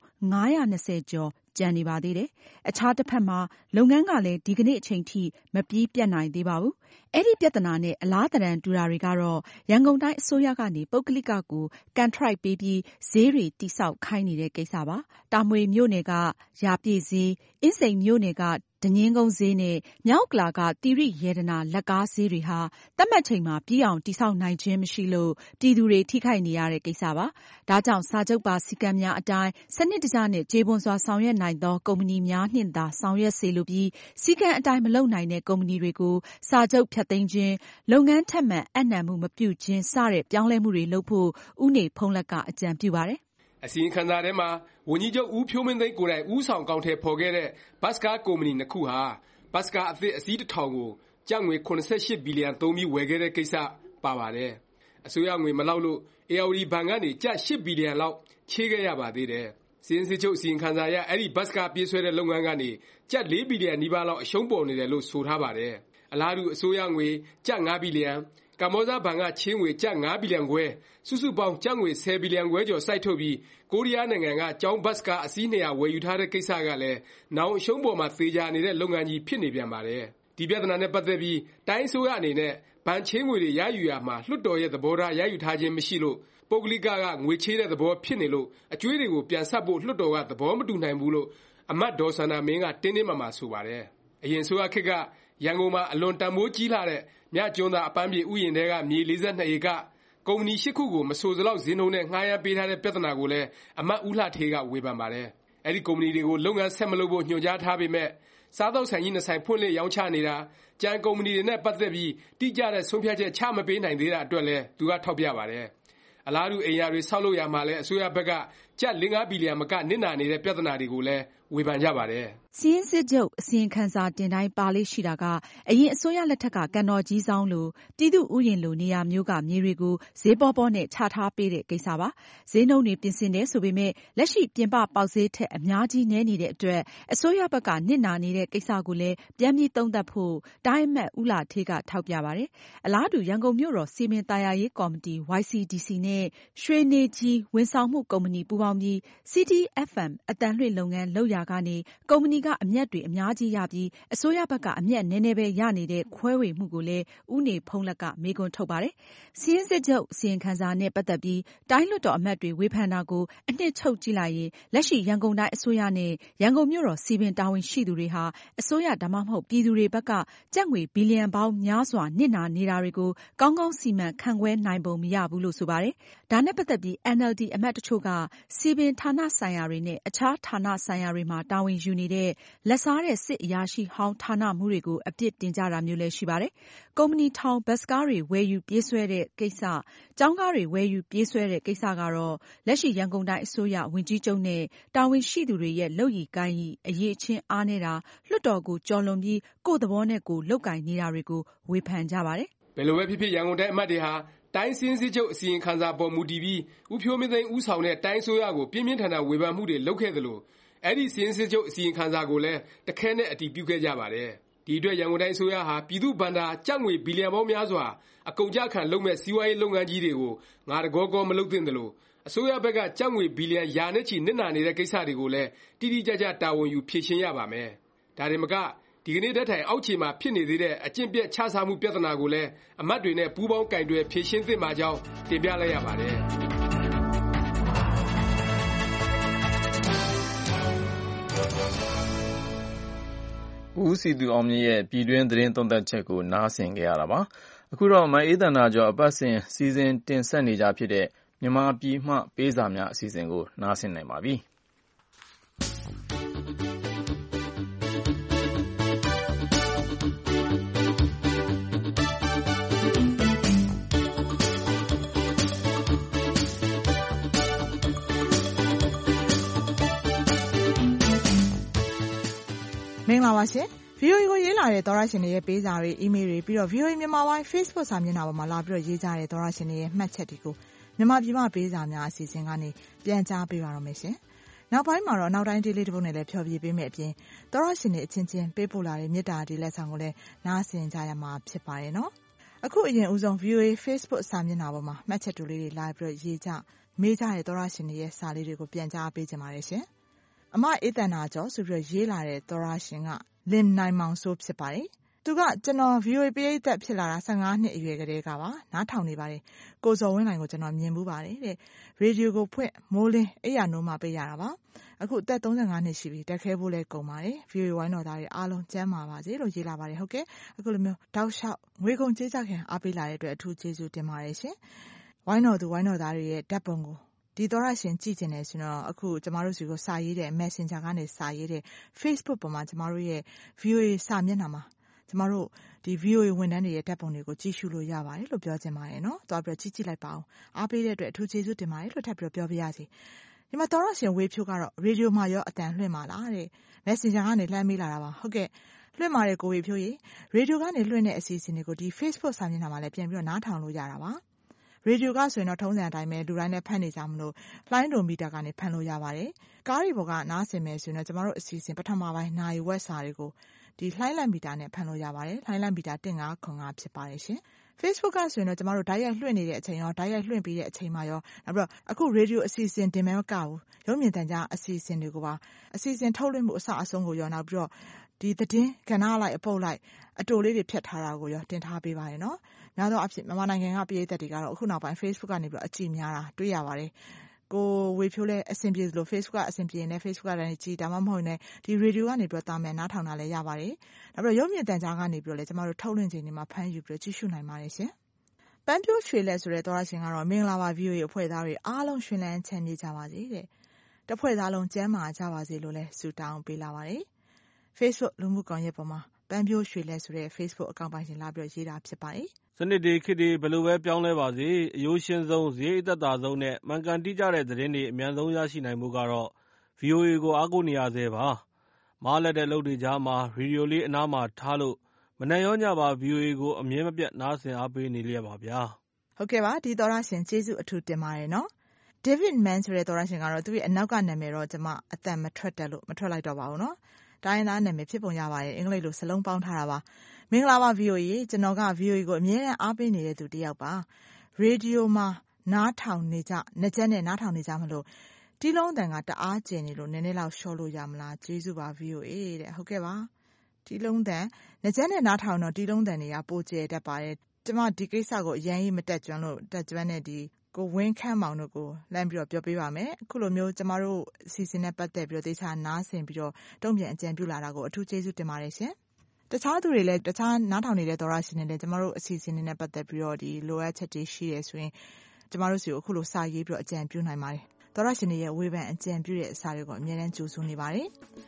920ကျော်ကျန်နေပါသေးတယ်။အခြားတစ်ဖက်မှာလုပ်ငန်းကလည်းဒီကနေ့အချိန်ထိမပြီးပြတ်နိုင်သေးပါဘူး။အဲ့ဒီပြဿနာနဲ့အလားတရန်တူတာတွေကတော့ရန်ကုန်တိုင်းအစိုးရကနေပုဂ္ဂလိကကိုကန်ထရိုက်ပေးပြီးဈေးတွေတိစောက်ခိုင်းနေတဲ့ကိစ္စပါ။တာမွေမြို့နယ်ကရာပြည့်ဈေး၊အင်းစိန်မြို့နယ်ကဒညင်းကုန်းဈေးနဲ့မြောက်ဥက္ကလာကသီရိရတနာလက်ကားဈေးတွေဟာသတ်မှတ်ချိန်မှာပြီးအောင်တိစောက်နိုင်ခြင်းမရှိလို့ပြည်သူတွေထိခိုက်နေရတဲ့ကိစ္စပါ။ဒါကြောင့်စာချုပ်ပါစည်းကမ်းများအတိုင်းစနစ်တကျနဲ့ကျေပွန်စွာဆောင်ရွက်နိုင်သောကုမ္ပဏီများနှင့်သာဆောင်ရွက်စေလိုပြီးစည်းကမ်းအတိုင်းမလုပ်နိုင်တဲ့ကုမ္ပဏီတွေကိုစာချုပ်ဖျက်သိမ်းခြင်းလုပ်ငန်းထပ်မံအပ်နှံမှုမပြုခြင်းစတဲ့ပြောင်းလဲမှုတွေလုပ်ဖို့ဦးနေဖုံးလက်ကအကြံပြုပါတယ်။အစီရင်ခံစာထဲမှာဝန်ကြီးချုပ်ဦးဖြိုးမင်းသိန်းကိုယ်တိုင်ဦးဆောင်ကောင်ထည်ဖော်ခဲ့တဲ့ဘတ်စကားကုမ္ပဏီ2ခုဟာဘတ်စကားအသစ်အစီး1000ကိုကျပ်ငွေ88ဘီလီယံသုံးပြီးဝယ်ခဲ့တဲ့ကိစ္စပါပါတယ်။အစိုးရငွေမလောက်လို့ဧရာဝတီဘဏ်ကနေကျပ်8ဘီလီယံလောက်ချေးခဲ့ရပါသေးတယ်။စာရင်းစစ်ချုပ်အစီရင်ခံစာအရအဲ့ဒီဘတ်စကားပြေးဆွဲတဲ့လုပ်ငန်းကနေကျပ်4ဘီလီယံနီးပါးလောက်အရှုံးပေါ်နေတယ်လို့ဆိုထားပါတယ်။အလားတူအစိုးရငွေကျပ်5ဘီလီယံကမ္ဘောဇဘဏ်ကချေးငွေကျပ်5 ဘီလီယံခွဲစုစုပေါင်းကျပ်ငွေ10 ဘီလီယံခွဲကျော်စိုက်ထုတ်ပြီးကိုရီးယားနိုင်ငံကကျောင်းဘတ်စ်ကားအစီး200ဝယ်ယူထားတဲ့ကိစ္စကလည်းနောင်အရှုံးပေါ်မှာသေချာနေတဲ့လုပ်ငန်းကြီးဖြစ်နေပြန်ပါတယ်ဒီပြဿနာနဲ့ပတ်သက်ပြီးတိုင်းအစိုးရအနေနဲ့ဘဏ်ချေးငွေတွေရယူရမှာလွှတ်တော်ရဲ့သဘောထားရယူထားခြင်းမရှိလို့ပုဂ္ဂလိကငွေချေးတဲ့သဘောဖြစ်နေလို့အကျွေးတွေကိုပြန်ဆပ်ဖို့လွှတ်တော်ကသဘောမတူနိုင်ဘူးလို့အမတ်ဒေါ်စန္ဒာမင်းကတင်းတင်းမာမာဆိုပါတယ်အရင်ဆိုရခေတ်ကရန်ကုန်မှာအလွန်တန်ဖိုးကြီးလာတဲ့မြကျွန်းသားအပန်းပြေဥယျာဉ်တွေကမြေ42ဧကကုမ္ပဏီ8ခုကိုမဆိုစလောက်ဈေးနှုန်းနဲ့ငှားရမ်းပေးထားတဲ့ပြဿနာကိုလည်းအမတ်ဦးလှဌေးကဝေဖန်ပါတယ်အဲ့ဒီကုမ္ပဏီတွေကိုလုပ်ငန်းဆက်မလုပ်ဖို့ညွှန်ကြားထားပေမဲ့စားသောက်ဆိုင်ကြီး2ဆိုင်ဖွင့်လှစ်ရောင်းချနေတာကြံကုမ္ပဏီတွေနဲ့ပတ်သက်ပြီးတိကျတဲ့ဆုံးဖြတ်ချက်ချမပေးနိုင်သေးတာအတွက်လည်းသူကထောက်ပြပါတယ်အလားတူအိမ်ယာတွေဆောက်လုပ်ရမှာလည်းအစိုးရဘက်ကကျပ် 4-5 ဘီလီယံမကနစ်နာနေတဲ့ပြဿနာတွေကိုလည်းဝေဖန်ကြပါတယ်စီးရင်စစ်ချုပ်အစီရင်ခံစာတင်တိုင်းပါလေးရှိတာကအရင်အစိုးရလက်ထက်ကကန်တော်ကြီးဆောင်လိုပြည်သူဥယျာဉ်လိုနေရာမျိုးကမြေတွေကိုဈေးပေါပေါနဲ့ချထားပေးတဲ့ကိစ္စပါဈေးနှုန်းတွေပြင်ဆင်တယ်ဆိုပေမဲ့လက်ရှိပြင်ပပေါက်ဈေးထက်အများကြီးနည်းနေတဲ့အတွက်အစိုးရဘက်ကနစ်နာနေတဲ့ကိစ္စကိုလည်းပြန်ပြီးသုံးသပ်ဖို့တိုင်းအမတ်ဦးလှဌေးကထောက်ပြပါတယ်အလားတူရန်ကုန်မြို့တော်စီမံသာယာရေးကော်မတီ YCDC နဲ့ရွှေနေကြီးဝန်ဆောင်မှုကုမ္ပဏီပူးပေါင်းပြီး CTFM အတန်လွှင့်လုပ်ငန်းလုပ်ရာကနေကုမ္ပဏီကအမြတ်တွေအများကြီးရပြီးအစိုးရဘက်ကအမြတ်နည်းနည်းပဲရနေတဲ့ခွဲဝေမှုကိုလည်းဦးနေဖုံးလက်ကမေးခွန်းထုတ်ပါတယ်။စီးရင်စစ်ချုပ်အစီရင်ခံစာနဲ့ပတ်သက်ပြီးတိုင်းလွှတ်တော်အမတ်တွေဝေဖန်တာကိုအနှစ်ချုပ်ကြည့်လိုက်ရင်လက်ရှိရန်ကုန်တိုင်းအစိုးရနဲ့ရန်ကုန်မြို့တော်စီပင်တာဝန်ရှိသူတွေဟာအစိုးရဒါမှမဟုတ်ပြည်သူတွေဘက်ကကျပ်ငွေဘီလီယံပေါင်းများစွာနစ်နာနေတာတွေကိုကောင်းကောင်းစီမံခန့်ခွဲနိုင်ပုံမရဘူးလို့ဆိုပါတယ်။ဒါနဲ့ပတ်သက်ပြီး NLD အမတ်တချို့ကစီပင်ဌာနဆိုင်ရာတွေနဲ့အခြားဌာနဆိုင်ရာတွေမှာတာဝန်ယူနေတဲ့လက်စားတဲ့စစ်အရာရှိဟောင်းဌာနမှူးတွေကိုအပြစ်တင်ကြတာမျိုးလည်းရှိပါတယ်။ကုမ္ပဏီထောင်ဘတ်စ်ကားတွေဝယ်ယူပြေးဆွဲတဲ့ကိစ္စကျောင်းကားတွေဝယ်ယူပြေးဆွဲတဲ့ကိစ္စကတော့လက်ရှိရန်ကုန်တိုင်းအစိုးရဝန်ကြီးချုပ်နဲ့တာဝန်ရှိသူတွေရဲ့လုပ်ရည်ကိုင်းရည်အရေးချင်းအားနေတာလွှတ်တော်ကိုကျော်လွန်ပြီးကိုယ့်သဘောနဲ့ကိုယ်လုပ်ကိုင်နေတာတွေကိုဝေဖန်ကြပါတယ်ဘယ်လိုပဲဖြစ်ဖြစ်ရန်ကုန်တိုင်းအမတ်တွေဟာတိုင်းစင်းစစ်ချုပ်အစီရင်ခံစာပေါ်မူတည်ပြီးဦးဖြိုးမင်းသိန်းဦးဆောင်တဲ့တိုင်းအစိုးရကိုပြင်းပြင်းထန်ထန်ဝေဖန်မှုတွေလုပ်ခဲ့သလိုအဲ့ဒီစင်းစစ်ချုပ်အစီရင်ခံစာကိုလည်းတခဲနဲ့အတည်ပြုခဲ့ကြပါတယ်ဒီအတွက်ရန်ကုန်တိုင်းအစိုးရဟာပြည်သူ့ဘဏ္ဍာကျပ်ငွေဘီလီယံပေါင်းများစွာအကုန်ကြခံလုပ်မဲ့စီးပွားရေးလုပ်ငန်းကြီးတွေကိုငါတကောကောမလုပ်သင့်သလိုအစိုးရဘက်ကကျပ်ငွေဘီလီယံရာနဲ့ချီနစ်နာနေတဲ့ကိစ္စတွေကိုလည်းတိတိကျကျတာဝန်ယူဖြေရှင်းရပါမယ်ဒါတင်မကဒီကနေ့တက်ထိုင်အောက်ခြေမှာဖြစ်နေသေးတဲ့အကျင့်ပြတ်ခြစားမှုပြဿနာကိုလည်းအမတ်တွေနဲ့ပူးပေါင်းကင်တွယ်ဖြေရှင်းသင့်ပါကြောင်းတင်ပြလိုက်ရပါတယ်ဦးစီသူအောင်မြင့်ရဲ့ပြည်တွင်းသတင်းသုံးသပ်ချက်ကိုနားဆင်ကြရတာပါအခုတော့မအေးသန္တာကျော်အပတ်စဉ်စီစဉ်တင်ဆက်နေကြဖြစ်တဲ့မြန်မာပြည်မှပေးစာများအစီအစဉ်ကိုနားဆင်နိုင်ပါပြီမင်္ဂလာပါရှင် VOA ကိုရေးလာတဲ့သောရရှင်တွေရဲ့ပေးစာတွေအီးမေးလ်တွေပြီးတော့ VOA မြန်မာပိုင်း Facebook စာမျက်နှာပေါ်မှာလာပြီးတော့ရေးကြတဲ့သောရရှင်တွေရဲ့မှတ်ချက်တွေကိုမြန်မာပြည်မှာပေးစာများအစီအစဉ်ကနေပြန်ကြားပေးပါရမယ်ရှင်နောက်ပိုင်းမှာတော့နောက်တိုင်းဒေးလေးတစ်ပုဒ်နဲ့လည်းဖျော်ဖြေပေးမယ်အပြင်သောရရှင်တွေအချင်းချင်းပေးပို့လာတဲ့မေတ္တာဒီလက်ဆောင်ကိုလည်းနားဆင်ကြရမှာဖြစ်ပါရဲ့နော်အခုအရင်ဦးဆုံး VOA Facebook စာမျက်နှာပေါ်မှာမှတ်ချက်တူလေးတွေလာပြီးတော့ရေးကြမေးကြတဲ့သောရရှင်တွေရဲ့စာလေးတွေကိုပြန်ကြားပေးကြပါရရှင်အမအေးသန္တာကျော်ဆိုပြီးတော့ရေးလာတဲ့သောရရှင်ကလင်နိုင်မောင်ဆိုးဖြစ်ပါတယ်သူကကျွန်တော် VOA ပရိသတ်ဖြစ်လာတာ15နှစ်အရွယ်ကလေးကပါနားထောင်နေပါတယ်ကိုဇော်ဝင်းနိုင်ကိုကျွန်တော်မြင်မှုပါတယ်တဲ့ရေဒီယိုကိုဖွင့်မိုးလင်းအိယာနိုးမှပေးရတာပါအခုအသက်35နှစ်ရှိပြီတက်ခဲဖို့လဲကုန်ပါတယ် VOA ဝိုင်းတော်သားတွေအားလုံးကျန်းမာပါစေလို့ရေးလာပါတယ်ဟုတ်ကဲ့အခုလိုမျိုးတောက်လျှောက်ငွေကုန်ကြေးကြခင်အားပေးလာတဲ့အတွက်အထူးကျေးဇူးတင်ပါတယ်ရှင်ဝိုင်းတော်သူဝိုင်းတော်သားတွေရဲ့ဓာတ်ပုံကိုဒီသောရရှင်ကြည့်ကျင်နေဆိုတော့အခုကျမတို့စီကိုစာရေးတဲ့ Messenger ကနေစာရေးတဲ့ Facebook ပေါ်မှာကျမတို့ရဲ့ VOA စာမျက်နှာမှာကျမတို့ဒီ VOA ဝန်ထမ်းတွေရဲ့ဓာတ်ပုံတွေကိုကြည့်ရှုလို့ရပါတယ်လို့ပြောချင်ပါတယ်နော်သွားပြီးတော့ကြည့်လိုက်ပါအောင်အားပေးတဲ့အတွက်အထူးကျေးဇူးတင်ပါတယ်လို့ထပ်ပြီးတော့ပြောပြရစီဒီမှာသောရရှင်ဝေဖြိုးကတော့ရေဒီယိုမှာရောအတန်လွှင့်ပါလားတဲ့ Messenger ကနေလှမ်းမေးလာတာပါဟုတ်ကဲ့လွှင့်ပါတယ်ကိုဝေဖြိုးရေရေဒီယိုကနေလွှင့်တဲ့အစီအစဉ်တွေကိုဒီ Facebook စာမျက်နှာမှာလည်းပြန်ပြီးတော့နားထောင်လို့ရတာပါရေဒီယိုကဆိုရင်တော့ထုံးစံအတိုင်းပဲလူတိုင်းနဲ့ဖတ်နေကြမလို့လှိုင်းဒိုမီတာကနေဖတ်လို့ရပါတယ်။ကားတွေပေါ်ကနားဆင်မယ်ဆိုရင်တော့ကျမတို့အစီအစဉ်ပထမပိုင်းနာရီဝက်စာတွေကိုဒီလှိုင်းလန့်မီတာနဲ့ဖတ်လို့ရပါတယ်။လှိုင်းလန့်မီတာ1505ဖြစ်ပါတယ်ရှင်။ Facebook ကဆိုရင်တော့ကျမတို့ဓာတ်ရိုက်လွှင့်နေတဲ့အချိန်ရောဓာတ်ရိုက်လွှင့်ပြီးတဲ့အချိန်မှာရောနောက်ပြီးတော့အခုရေဒီယိုအစီအစဉ်တင်မယ်မကဘူးရုပ်မြင်သံကြားအစီအစဉ်တွေကိုပါအစီအစဉ်ထုတ်လွှင့်မှုအစအဆုံးကိုရောနောက်ပြီးတော့ဒီသတင်းကဏ္ဍလိုက်အပုတ်လိုက်အတိုလေးတွေဖြတ်ထားတာကိုရောတင်ထားပေးပါတယ်နော်။များသောအားဖြင့်မြန်မာနိုင်ငံကပရိသတ်တွေကတော့အခုနောက်ပိုင်း Facebook ကနေပြီးတော့အကြည့်များတာတွေ့ရပါတယ်။ကိုဝေဖြိုးလဲအဆင်ပြေလို့ Facebook ကအဆင်ပြေနေ Facebook ကနေကြည့်ဒါမှမဟုတ်ရင်ဒီရေဒီယိုကနေပြီးတော့တာမယ်နားထောင်တာလည်းရပါတယ်။နောက်ပြီးတော့ရုပ်မြင်သံကြားကနေပြီးတော့လည်းကျမတို့ထုတ်လွှင့်ချိန်တွေမှာဖမ်းယူပြီးတော့ကြည့်ရှုနိုင်ပါတယ်ရှင်။ပန်းပြိုးရွှေလက်ဆိုတဲ့သောရရှင်ကတော့မင်္ဂလာပါ VOA အဖွဲ့သားတွေအားလုံးရှင်လန်းချမ်းမြေ့ကြပါစေတဲ့။တစ်ဖွဲ့သားလုံးကျန်းမာကြပါစေလို့လည်းဆုတောင်းပေးလာပါတယ်။ Facebook လူမှုကွန်ရက်ပေါ်မှာပန်းပြိုးရွှေလက်ဆိုတဲ့ Facebook အကောင့်ပိုင်ရှင်လာပြီးတော့ရေးတာဖြစ်ပါတယ်။စနစ်တွေခေတ်တွေဘယ်လိုပဲပြောင်းလဲပါစေအယိုးရှင်းဆုံးဈေးအသက်သာဆုံးနဲ့မှန်ကန်တိကျတဲ့သတင်းတွေအမြန်ဆုံးရရှိနိုင်မှုကတော့ VOA ကိုအားကိုးနေရသေးပါ။မားလက်တဲ့လုပ်တွေကြားမှာရေဒီယိုလေးအနားမှာထားလို့မနက်ရောညပါ VOA ကိုအမြဲမပြတ်နားဆင်အားပေးနေလျက်ပါဗျာ။ဟုတ်ကဲ့ပါဒီသောရရှင်ကျေးဇူးအထူးတင်ပါတယ်နော်။ David Mann ဆိုတဲ့သောရရှင်ကတော့သူ့ရဲ့အနောက်ကနာမည်တော့ကျွန်မအသက်မထွက်တက်လို့မထွက်လိုက်တော့ပါဘူးနော်။တိုင်းသားနာမည်ဖြစ်ပုံရပါတယ်အင်္ဂလိပ်လိုစလုံးပေါင်းထားတာပါမင်္ဂလာပါ VOA ကျွန်တော်က VOA ကိုအမြဲတမ်းအားပေးနေတဲ့သူတစ်ယောက်ပါရေဒီယိုမှာနားထောင်နေကြနှစ်ချက်နဲ့နားထောင်နေကြမလို့တီးလုံးတန်ကတအားကျင်နေလို့နည်းနည်းလောက်ရှော့လို့ရမလားကျေးဇူးပါ VOA တဲ့ဟုတ်ကဲ့ပါတီးလုံးတန်နှစ်ချက်နဲ့နားထောင်တော့တီးလုံးတန်တွေကပိုကျဲတတ်ပါတယ်ကျွန်မဒီကိစ္စကိုအရင်ကြီးမတက်ကြွလို့တက်ကြွနဲ့ဒီကိုဝင်းခန့်မောင်တို့ကိုလမ်းပြီးတော့ပြောပေးပါမယ်အခုလိုမျိုးကျမတို့အစီအစဉ်နဲ့ပတ်သက်ပြီးတော့သေချာနားဆင်ပြီးတော့တုံ့ပြန်အကြံပြုလာတာကိုအထူးကျေးဇူးတင်ပါတယ်ရှင်တခြားသူတွေလည်းတခြားနားထောင်နေတဲ့သောရရှင်တွေလည်းကျမတို့အစီအစဉ်နဲ့ပတ်သက်ပြီးတော့ဒီလိုအပ်ချက်တွေရှိတယ်ဆိုရင်ကျမတို့စီကိုအခုလိုစာရေးပြီးတော့အကြံပြုနိုင်ပါတယ်သောရရှင်တွေရဲ့ဝေဖန်အကြံပြုတဲ့အစာတွေကိုအမြဲတမ်းကြိုဆိုနေပါတယ်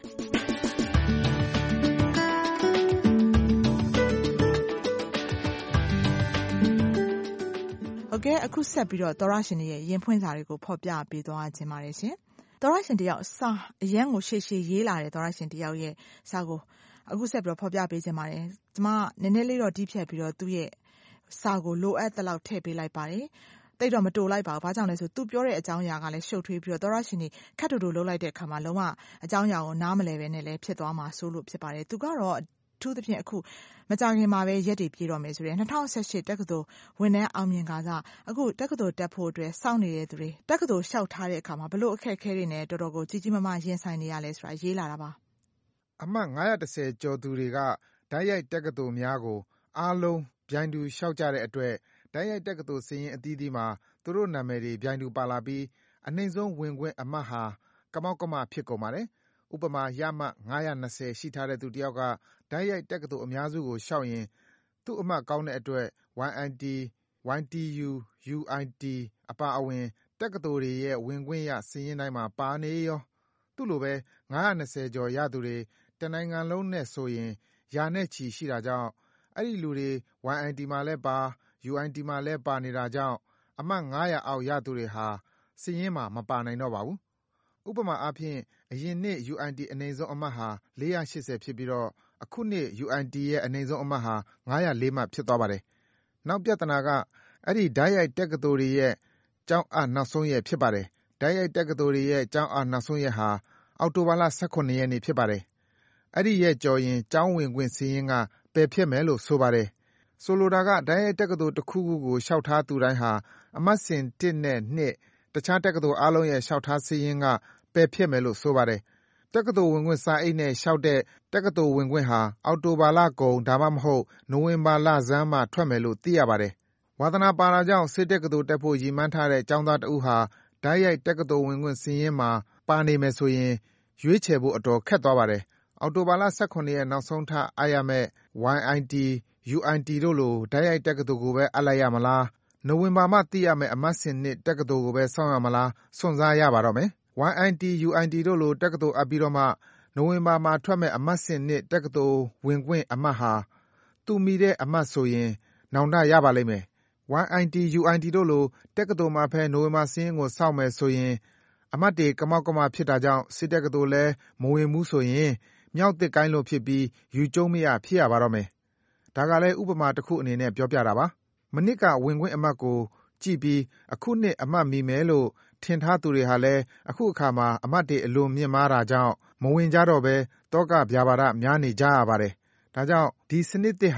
ဟုတ်ကဲ့အခုဆက်ပြီးတော့သောရရှင်တွေရဲ့ရင်ဖွင့်စာတွေကိုဖော်ပြပေးသွားခြင်းပါတယ်ရှင်သောရရှင်တယောက်စာအရန်ကိုရှေ့ရှေ့ရေးလာတဲ့သောရရှင်တယောက်ရဲ့စာကိုအခုဆက်ပြီးတော့ဖော်ပြပေးခြင်းပါတယ်ကျမနည်းနည်းလေးတော့တီးဖြတ်ပြီးတော့သူ့ရဲ့စာကိုလိုအပ်တဲ့လောက်ထည့်ပေးလိုက်ပါတယ်တိတ်တော့မတိုလိုက်ပါဘူးဘာကြောင့်လဲဆိုသူပြောတဲ့အကြောင်းအရာကလည်းရှုပ်ထွေးပြီးတော့သောရရှင်တွေခက်တူတူလုပ်လိုက်တဲ့အခါမှာလုံးဝအကြောင်းအရာကိုနားမလည်ပဲနဲ့လည်းဖြစ်သွားမှာဆိုလို့ဖြစ်ပါတယ်သူကတော့ထူးသဖြင့်အခုမကြခင်မှာပဲရက်တွေပြေးတော့မယ်ဆိုရင်2018တက္ကသိုလ်ဝန်ထမ်းအောင်မြင်ကားအခုတက္ကသိုလ်တက်ဖို့အတွက်စောင့်နေတဲ့သူတွေတက္ကသိုလ်လျှောက်ထားတဲ့အခါမှာဘလို့အခက်အခဲတွေနဲ့တော်တော်ကိုကြီးကြီးမားမားရင်ဆိုင်နေရလဲဆိုတာရေးလာတာပါအမှတ်910ကျော်သူတွေကဓာတ်ရိုက်တက္ကသိုလ်များကိုအားလုံးပြိုင်တူလျှောက်ကြတဲ့အတွက်ဓာတ်ရိုက်တက္ကသိုလ်စာရင်းအသီးသီးမှာသူတို့နာမည်တွေပြိုင်တူပါလာပြီးအနှိမ့်ဆုံးဝင်ခွင့်အမှတ်ဟာကမောက်ကမဖြစ်ကုန်ပါတယ်ဥပမာရမှတ်920ရှိထားတဲ့သူတယောက်ကဓာတ်ရိုက်တက္ကသိုလ်အများစုကိုလျှောက်ရင်သူ့အမှတ်ကောင်းတဲ့အတွက် YNT, YTU, UIT အပါအဝင်တက္ကသိုလ်တွေရဲ့ဝင်ခွင့်ရစာရင်းတိုင်းမှာပါနေရောသူ့လိုပဲ920ကျော်ရသူတွေတနိုင်ငံလုံးနဲ့ဆိုရင်ရာနဲ့ချီရှိတာကြောင့်အဲ့ဒီလူတွေ YNT မှာလည်းပါ UIT မှာလည်းပါနေတာကြောင့်အမှတ်900အောက်ရသူတွေဟာစာရင်းမှာမပါနိုင်တော့ပါဘူးဥပမာအားဖြင့်အရင်နှစ် UIT အနိမ့်ဆုံးအမှတ်ဟာ480ဖြစ်ပြီးတော့အခုနှစ် UIT ရဲ့အနိမ့်ဆုံးအမှတ်ဟာ904မှတ်ဖြစ်သွားပါတယ်နောက်ပြဿနာကအဲ့ဒီဓာတ်ရိုက်တက္ကသိုလ်တွေရဲ့ကျောင်းအနောက်ဆုံးရက်ဖြစ်ပါတယ်ဓာတ်ရိုက်တက္ကသိုလ်တွေရဲ့ကျောင်းအနောက်ဆုံးရက်ဟာအောက်တိုဘာလ18ရက်နေ့ဖြစ်ပါတယ်အဲ့ဒီရက်ကျော်ရင်ကျောင်းဝင်ခွင့်စာရင်းကပယ်ဖြစ်မယ်လို့ဆိုပါတယ်ဆိုလိုတာကဓာတ်ရိုက်တက္ကသိုလ်တစ်ခုခုကိုလျှောက်ထားသူတိုင်းဟာအမှတ်စဉ်1နဲ့2တခြားတက္ကသိုလ်အားလုံးရဲ့လျှောက်ထားစာရင်းကပယ်ဖြစ်မယ်လို့ဆိုပါတယ်တက္ကသိုလ်ဝင်ခွင့်စာအိတ်နဲ့လျှောက်တဲ့တက္ကသိုလ်ဝင်ခွင့်ဟာအောက်တိုဘာလကုန်ဒါမှမဟုတ်နိုဝင်ဘာလဆန်းမှထွက်မယ်လို့သိရပါတယ်ဝါသနာပါတာကြောင့်စစ်တက္ကသိုလ်တက်ဖို့ရည်မှန်းထားတဲ့ကျောင်းသားတဦးဟာဓာတ်ရိုက်တက္ကသိုလ်ဝင်ခွင့်စာရင်းမှာပါနေမယ်ဆိုရင်ရွေးချယ်ဖို့အတော်ခက်သွားပါတယ်အောက်တိုဘာလ18ရက်နောက်ဆုံးထားအပ်ရမယ့် YIT, UIT တို့လိုဓာတ်ရိုက်တက္ကသိုလ်ကိုပဲအပ်လိုက်ရမလားနိုဝင်ဘာမှသိရမယ့်အမှတ်စဉ်နှစ်တက္ကသိုလ်ကိုပဲစောင့်ရမလားစွန့်စားရပါတော့မယ် YIT, UIT တို့လိုတက္ကသိုလ်အပ်ပြီးတော့မှနိုဝင်ဘာမှာထွက်မယ့်အမှတ်စဉ်နှစ်တက္ကသိုလ်ဝင်ခွင့်အမှတ်ဟာသူမိတဲ့အမှတ်ဆိုရင်နောင်တရပါလိမ့်မယ် YIT, UIT တို့လိုတက္ကသိုလ်မှာဖဲနိုဝင်ဘာစာရင်းကိုစောင့်မယ်ဆိုရင်အမှတ်တွေကမောက်ကမဖြစ်တာကြောင့်စစ်တက္ကသိုလ်လည်းမဝင်ဘူးဆိုရင်မြောက်သစ်ကိုင်းလို့ဖြစ်ပြီးယူကျုံမရဖြစ်ရပါတော့မယ်ဒါကလည်းဥပမာတစ်ခုအနေနဲ့ပြောပြတာပါမနစ်ကဝင်ခွင့်အမှတ်ကိုကြည့်ပြီးအခုနှစ်အမှတ်မိမယ်လို့ထင်ထားသူတွေဟာလည်းအခုအခါမှာအမှတ်တွေအလွန်မြင့်မားတာကြောင့်မဝင်ကြတော့ပဲတောကဗျာပါဒများနေကြရပါတယ်ဒါကြောင့်ဒီစနစ်သစ်ဟာ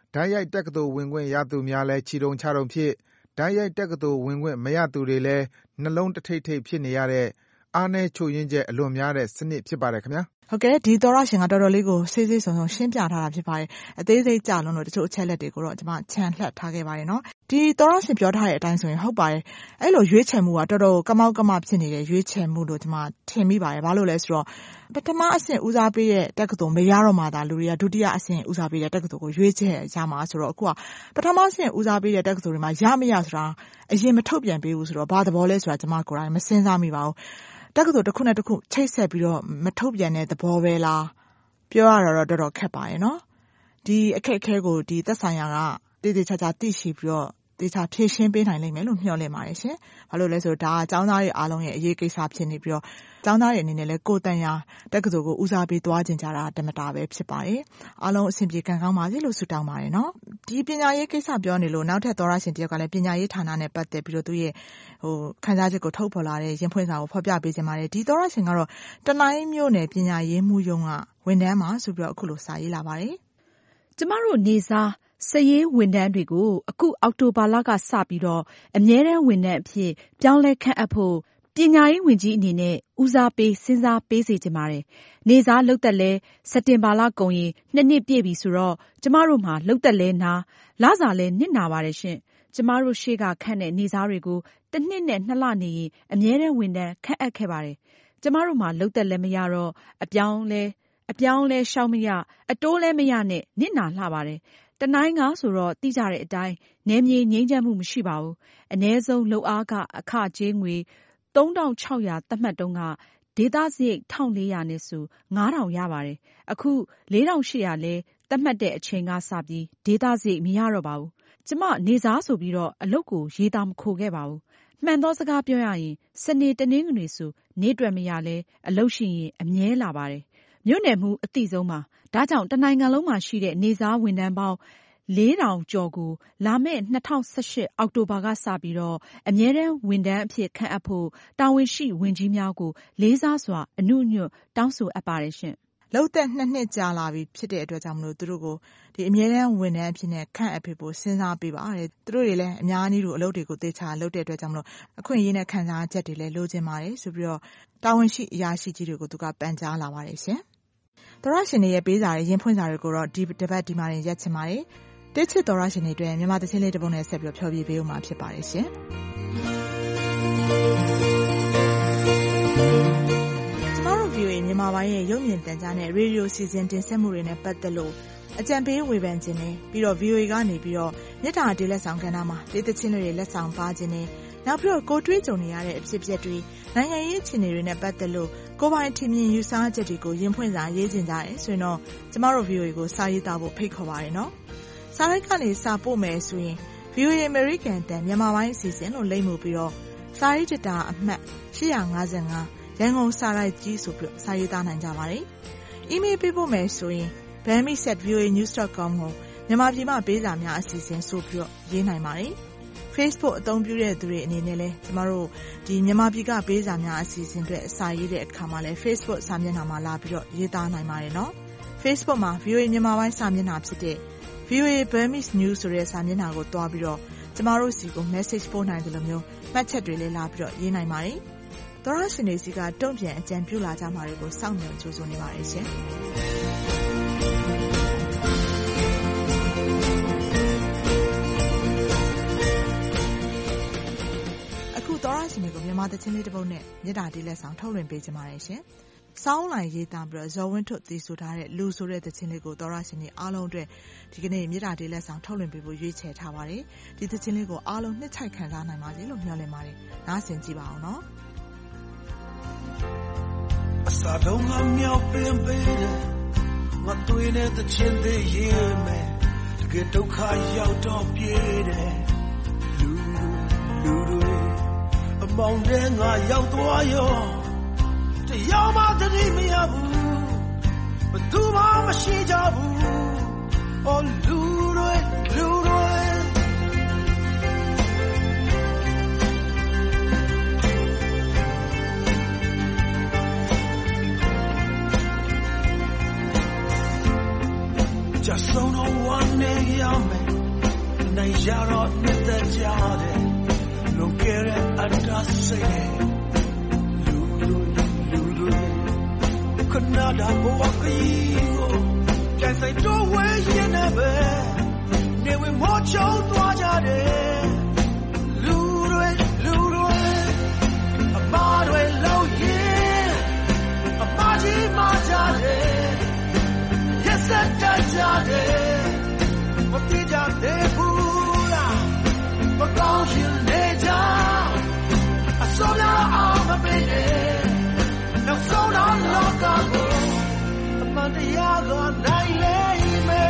ဓာတ်ရိုက်တက္ကသိုလ်ဝင်ခွင့်ရသူများလည်းချီတုံချတုံဖြစ်ဓာတ်ရိုက်တက္ကသိုလ်ဝင်ခွင့်မရသူတွေလည်းနှလုံးတထိတ်ထိတ်ဖြစ်နေရတဲ့အားနည်းချို့ယွင်းချက်အလွန်များတဲ့စနစ်ဖြစ်ပါတယ်ခင်ဗျာဟုတ်ကဲ့ဒီသောရရှင်ကတော်တော်လေးကိုစေးစေးစုံစုံရှင်းပြထားတာဖြစ်ပါတယ်အသေးစိတ်ကြလုံးလို့တချို့အချက်လက်တွေကိုတော့ကျွန်မခြံလှပ်ထားခဲ့ပါတယ်နော်ဒီသောရရှင်ပြောထားတဲ့အတိုင်းဆိုရင်ဟုတ်ပါတယ်အဲ့လိုရွေးချယ်မှုကတော်တော်ကမောက်ကမဖြစ်နေတဲ့ရွေးချယ်မှုလို့ကျွန်မထင်မိပါတယ်ဘာလို့လဲဆိုတော့ပထမအဆင့်ဦးစားပေးတဲ့တက္ကသိုလ်မရတော့မှသာလူတွေကဒုတိယအဆင့်ဦးစားပေးတဲ့တက္ကသိုလ်ကိုရွေးချယ်ရမှာဆိုတော့အခုကပထမအဆင့်ဦးစားပေးတဲ့တက္ကသိုလ်တွေမှာရမရဆိုတာအရင်မထုတ်ပြန်ပေးဘူးဆိုတော့ဘာသဘောလဲဆိုတာကျွန်မကိုယ်တိုင်မစဉ်းစားမိပါဘူးတက္ကသိုလ်တစ်ခုနဲ့တစ်ခုချိတ်ဆက်ပြီးတော့မထုတ်ပြန်တဲ့သဘောပဲလားပြောရတော့တော်တော်ခက်ပါရဲ့နော်ဒီအခက်အခဲကိုဒီသက်ဆိုင်ရာကတည်တည်ချာချာသိရှိပြီးတော့တေချာဖြည့်ရှင်းပေးနိုင်လိမ့်မယ်လို့မျှော်လင့်ပါတယ်ရှင်ဘာလို့လဲဆိုတော့ဒါကကျောင်းသားတွေအားလုံးရဲ့အရေးကိစ္စဖြစ်နေပြီးတော့ကျောင်းသားတွေအနေနဲ့လည်းကိုယ်တန်ရာတက္ကသိုလ်ကိုဦးစားပေးသွားခြင်းကြတာတမတာပဲဖြစ်ပါတယ်အားလုံးအဆင်ပြေကံကောင်းပါစေလို့ဆုတောင်းပါတယ်နော်ဒီပညာရေးကိစ္စပြောနေလို့နောက်ထပ်သောရရှင်တယောက်ကလည်းပညာရေးဌာနနဲ့ပတ်သက်ပြီးတော့သူရဲ့ခံစားချက်ကိုထုတ်ဖော်လာတဲ့ရင်ဖွင့်စာကိုဖော်ပြပေးခြင်းပါတယ်ဒီသောရရှင်ကတော့တနိုင်းမြို့နယ်ပညာရေးမှုရုံးကဝန်ထမ်းမှာဆိုပြီးတော့အခုလိုစာရေးလာပါတယ်ကျမတို့နေစားစရေးဝန်ထမ်းတွေကိုအခုအောက်တိုဘာလကစပြီးတော့အမြဲတမ်းဝန်ထမ်းအဖြစ်ပြောင်းလဲခန့်အပ်ဖို့ပညာရေးဝန်ကြီးအနေနဲ့ဦးစားပေးစဉ်းစားပေးစေချင်ပါတယ်။နေစားလုပ်သက်လဲစက်တင်ဘာလကုန်ရင်2 နှစ်ပြည့်ပြီဆိုတော့ကျမတို့မှာလုပ်သက်လဲနာလစာလဲနစ်နာပါတယ်ရှင်။ကျမတို့ရှေ့ကခန့်တဲ့နေစားတွေကို1 နှစ်နဲ့2 လနေရင်အမြဲတမ်းဝန်ထမ်းခန့်အပ်ခဲ့ပါတယ်။ကျမတို့မှာလုပ်သက်လဲမရတော့အပြောင်းလဲရှောက်မရအတိုးလဲမရနဲ့နစ်နာလှပါတယ်။တနိုင်းကဆိုတော့သိကြတဲ့အတိုင်းနယ်မြေငြိမ်းချမ်းမှုမရှိပါဘူး။အနည်းဆုံးလုပ်အားခအခကြေးငွေ3600သတ်မှတ်တုန်းကဒေသစရိတ်1400နဲ့ဆို9000ရပါတယ်။အခု4800လဲသတ်မှတ်တဲ့အချိန်ကစပြီးဒေသစရိတ်မရတော့ပါဘူး။ကျမနေစားဆိုပြီးတော့အလုပ်ကိုရေးသားမခိုခဲ့ပါဘူး။မှန်သောစကားပြောရရင်စနေတနင်္ဂနွေဆိုနေ့တွက်မရလဲအလုပ်ရှိရင်အမြဲလာပါတယ်။မြို့နယ်မှုအသိဆုံးပါ။ဒါကြောင့်တနိုင်ငံလုံးမှာရှိတဲ့နေစားဝန်ထမ်းပေါင်း4000ကျော်ကိုလာမယ့်2018အောက်တိုဘာကစပြီးတော့အမြဲတမ်းဝန်ထမ်းအဖြစ်ခန့်အပ်ဖို့တာဝန်ရှိဝန်ကြီးများကိုလေးစားစွာအနုညွတ်တောင်းဆိုအပ်ပါတယ်ရှင်။လုပ်သက်2 နှစ်ကြာလာပြီဖြစ်တဲ့အတွက်ကြောင့်မလို့သူတို့ကိုဒီအမြဲတမ်းဝန်ထမ်းအဖြစ်နဲ့ခန့်အပ်ဖို့စဉ်းစားပေးပါတယ်။သူတို့တွေလည်းအများကြီးတို့အလုပ်တွေကိုသေချာလုပ်တဲ့အတွက်ကြောင့်မလို့အခွင့်အရေးနဲ့ခံစားချက်တွေလည်းလိုချင်ပါတယ်ဆိုပြီးတော့တာဝန်ရှိအရာရှိကြီးတွေကိုသူကပန်ကြားလာပါတယ်ရှင်။သောရရှင်တွေရဲ့ပေးစာတွေရင်းဖွင့်စာတွေကိုတော့ဒီတစ်ပတ်ဒီမှာရင်ရက်ချင်ပါတယ်။တိတ်ချစ်သောရရှင်တွေအတွက်မြန်မာသချင်းလေးတစ်ပုဒ်နဲ့ဆက်ပြီးဖျော်ဖြေပေးဦးမှာဖြစ်ပါတယ်ရှင်။ကျမတို့ VOA မြန်မာပိုင်းရဲ့ရုပ်မြင်သံကြားနဲ့ရေဒီယိုစီစဉ်တင်ဆက်မှုတွေနဲ့ပတ်သက်လို့အကြံပေးဝေဖန်ခြင်းနဲ့ပြီးတော့ VOA ကနေပြီးတော့မြေတားတေးလက်ဆောင်ကဏ္ဍမှာတေးသချင်းတွေလက်ဆောင်ပါခြင်းနဲ့နောက်ပြီးတော့ကိုတွေးကြုံနေရတဲ့အဖြစ်အပျက်တွေနိုင်ငံရေးအခြေအနေတွေနဲ့ပတ်သက်လို့ကိုပိုင်ထင်မြင်ယူဆချက်တွေကိုရင်ဖွင့်စာရေးခြင်းကြတယ်ဆိုရင်တော့ကျမတို့ VOA ကိုစာရေးသားဖို့ဖိတ်ခေါ်ပါတယ်နော်။စာရိုက်ကနေစာပို့မယ်ဆိုရင် VOA American တန်မြန်မာပိုင်းအစီအစဉ်လို့လိမ့်မှုပြီးတော့စာရေးတတာအမှတ်855ရန်ကုန်စာရိုက်ကြီးဆိုပြီးစာရေးသားနိုင်ကြပါတယ်။ email ပေးဖို့မယ်ဆိုရင် bami@voanews.com ကိုမြန်မာပြည်မှာပေးစာများအစီအစဉ်ဆိုပြီးရေးနိုင်ပါတယ်။ Facebook အသုံးပြုတဲ့သူတွေအနေနဲ့လည်းကျမတို့ဒီမြန်မာပြည်ကပေးစာများအစီအစဉ်တွေစာရေးတဲ့အခါမှာလည်း Facebook စာမျက်နှာမှာလာပြီးတော့ရေးသားနိုင်ပါတယ်နော်။ Facebook မှာ VOA မြန်မာပိုင်းစာမျက်နှာဖြစ်တဲ့VOA Burmese News ဆိုတဲ့စာမျက်နှာကိုတွားပြီးတော့ကျမတို့စီကို message ပို့နိုင်တယ်လို့မျိုးမှတ်ချက်တွေလည်းလာပြီးတော့ရေးနိုင်ပါတယ်။သောရရှင်တွေစီကတုံ့ပြန်အကြံပြုလာကြမှာတွေကိုစောင့်မျှော်ကြိုးစားနေပါတယ်ရှင်။အခုသောရရှင်တွေကိုမြန်မာသချင်းလေးတစ်ပုဒ်နဲ့မြေတားတေးလက်ဆောင်ထုတ်လွှင့်ပေးကြပါရရှင်။စောင်းလိုက်ရေးသားပြီးတော့ဇော်ဝင်းထွတ်တည်ဆိုထားတဲ့လူဆိုတဲ့သချင်းလေးကိုသောရရှင်တွေအားလုံးအတွက်ဒီကနေ့မြေတားတေးလက်ဆောင်ထုတ်လွှင့်ပေးဖို့ရွေးချယ်ထားပါတယ်။ဒီသချင်းလေးကိုအားလုံးနှစ်ချိုက်ခံစားနိုင်ပါစေလို့မျှော်လင့်ပါတယ်။နားဆင်ကြည့်ပါအောင်နော်။အစာတုံးကမြောက်ပင်ပေးတယ်ငါတွေ့တဲ့သချင်းလေးရေးမယ်တကယ်ဒုက္ခရောက်တော့ပြေးတယ်လူတွေအမောင်တဲ့ငါရောက်သွားရောတရားမှတတိမရဘူးဘသူမှမရှိကြဘူးအော်လူတွေjust don't know one day I'm Yaro nita jade Don't get it under say Lulu Kanada Boakigo Just I don't wait you never Never watch out Wajade Lulu Amadwe low yeah Amaji Majade Yes that jade Matija de pula Magaushil neja Asola ama bene Now so not loca Amandiaga naileme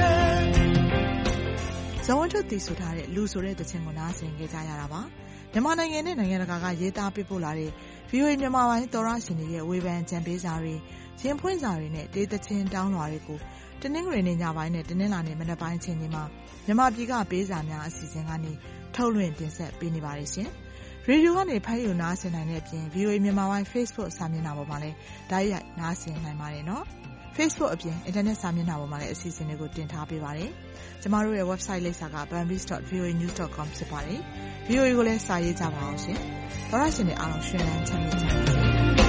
ဇဝန်ထုတ်တည်ဆိုထားတဲ့လူဆိုတဲ့တခြင်းကိုနားဆင်ကြကြရတာပါမြန်မာနိုင်ငံနဲ့နိုင်ငံတကာကရေးသားပေးပို့လာတဲ့ VOA မြန်မာပိုင်းသောရရှင်တွေရဲ့ဝေဖန်ကြံပေးစာတွေရင်ဖွင့်စာတွေနဲ့ဒေသချင်းတောင်းလွှာတွေကိုတနင်္ဂနွေနေ့ညပိုင်းနဲ့တနင်္လာနေ့မနက်ပိုင်းအချိန်တွေမှာမြန်မာပြည်ကပေးစာများအစီအစဉ်ကနေထုတ်လွှင့်တင်ဆက်ပေးနေပါတယ်ရှင်။ရေဒီယိုကနေဖမ်းယူနားဆင်နိုင်တဲ့အပြင် VOA မြန်မာပိုင်း Facebook စာမျက်နှာပေါ်မှာလည်းတိုက်ရိုက်နားဆင်နိုင်ပါတယ်နော်။ Facebook အပြင် Internet စာမျက်နှာပေါ်မှာလည်းအစီအစဉ်တွေကိုတင်ထားပေးပါတယ်။ကျမတို့ရဲ့ website လိပ်စာက bambis.voanews.com ဖြစ်ပါတယ်။ VOA ကိုလည်းစာရေးကြပါအောင်ရှင်။သောရရှင်တွေအားလုံးရှင်လန်းချမ်းမြေ့ကြပါစေ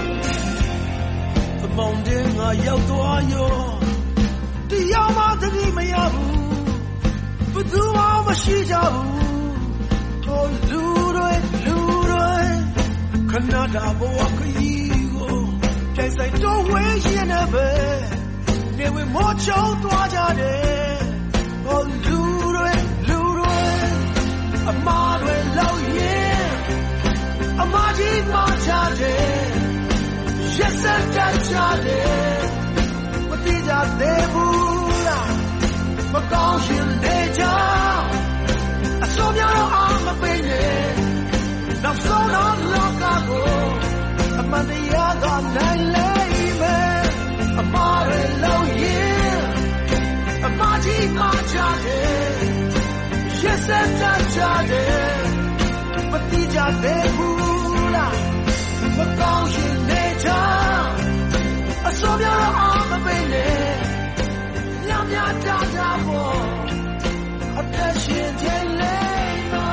။ The mountain ငါရောက်သွားရောတရားမှတတိမရဘူးဘယ်သူမှမရှိကြဘူးဟိုလူတွေခဏတာဘဝခရီးကိုပြိုင်ဆိုင်တော့ဝေးရင်လည်းပဲနေဝင်မောချောင်းသွားကြတယ်ဟိုလူတွေအမားတွေလောက်ရင်အမကြီးမချတယ်ရက်စက်တတ်ကြတယ်မတိကြသေးဘူးလားမကောင်းရှင်နေကြအစောများတော့အာမပေးနဲ့နောက်ဆုံးတော့လောကကိုအမှန်တရားကနိုင်လိမ့်မယ်အမားတွေလောက်ရင်အမကြီးမချတယ်ရက်စက်တတ်ကြတယ်မတိကြသေးဘူးလားမကောင်းရှင်နေကြအစောများတော့အာမပေးနဲ့ညမြတာတာပေါ်အသက်ရှင်ခြင်းလေးမှာ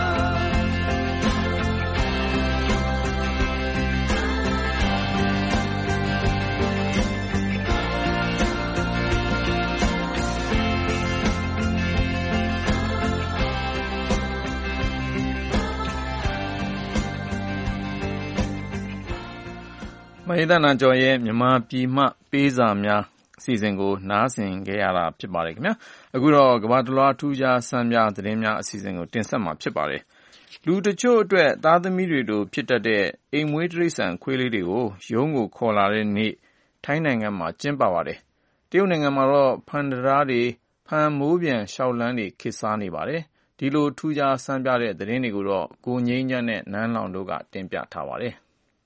မဟိတနာကျော်ရဲ့မြန်မာပြည်မှပေးစာများအစီအစဉ်ကိုနားဆင်ခဲ့ရတာဖြစ်ပါတယ်ခင်ဗျာအခုတော့ကမ္ဘာတလွှားထူးခြားစမ်းပြသတင်းများအစီအစဉ်ကိုတင်ဆက်မှာဖြစ်ပါတယ်လူတချို့အတွက်သားသမီးတွေတို့ဖြစ်တတ်တဲ့အိမ်မွေးတိရစ္ဆာန်ခွေးလေးတွေကိုရုံးကိုခေါ်လာတဲ့နေ့ထိုင်းနိုင်ငံမှာကျင်းပပါတယ်တရုတ်နိုင်ငံမှာတော့ဖန်တရားတွေဖန်မိုးပြန်ရှောက်လန်းတွေခေတ်စားနေပါတယ်ဒီလိုထူးခြားစမ်းပြတဲ့သတင်းတွေကိုတော့ကိုငိမ့်ညက်နဲ့နန်းလောင်တို့ကတင်ပြထားပါတယ်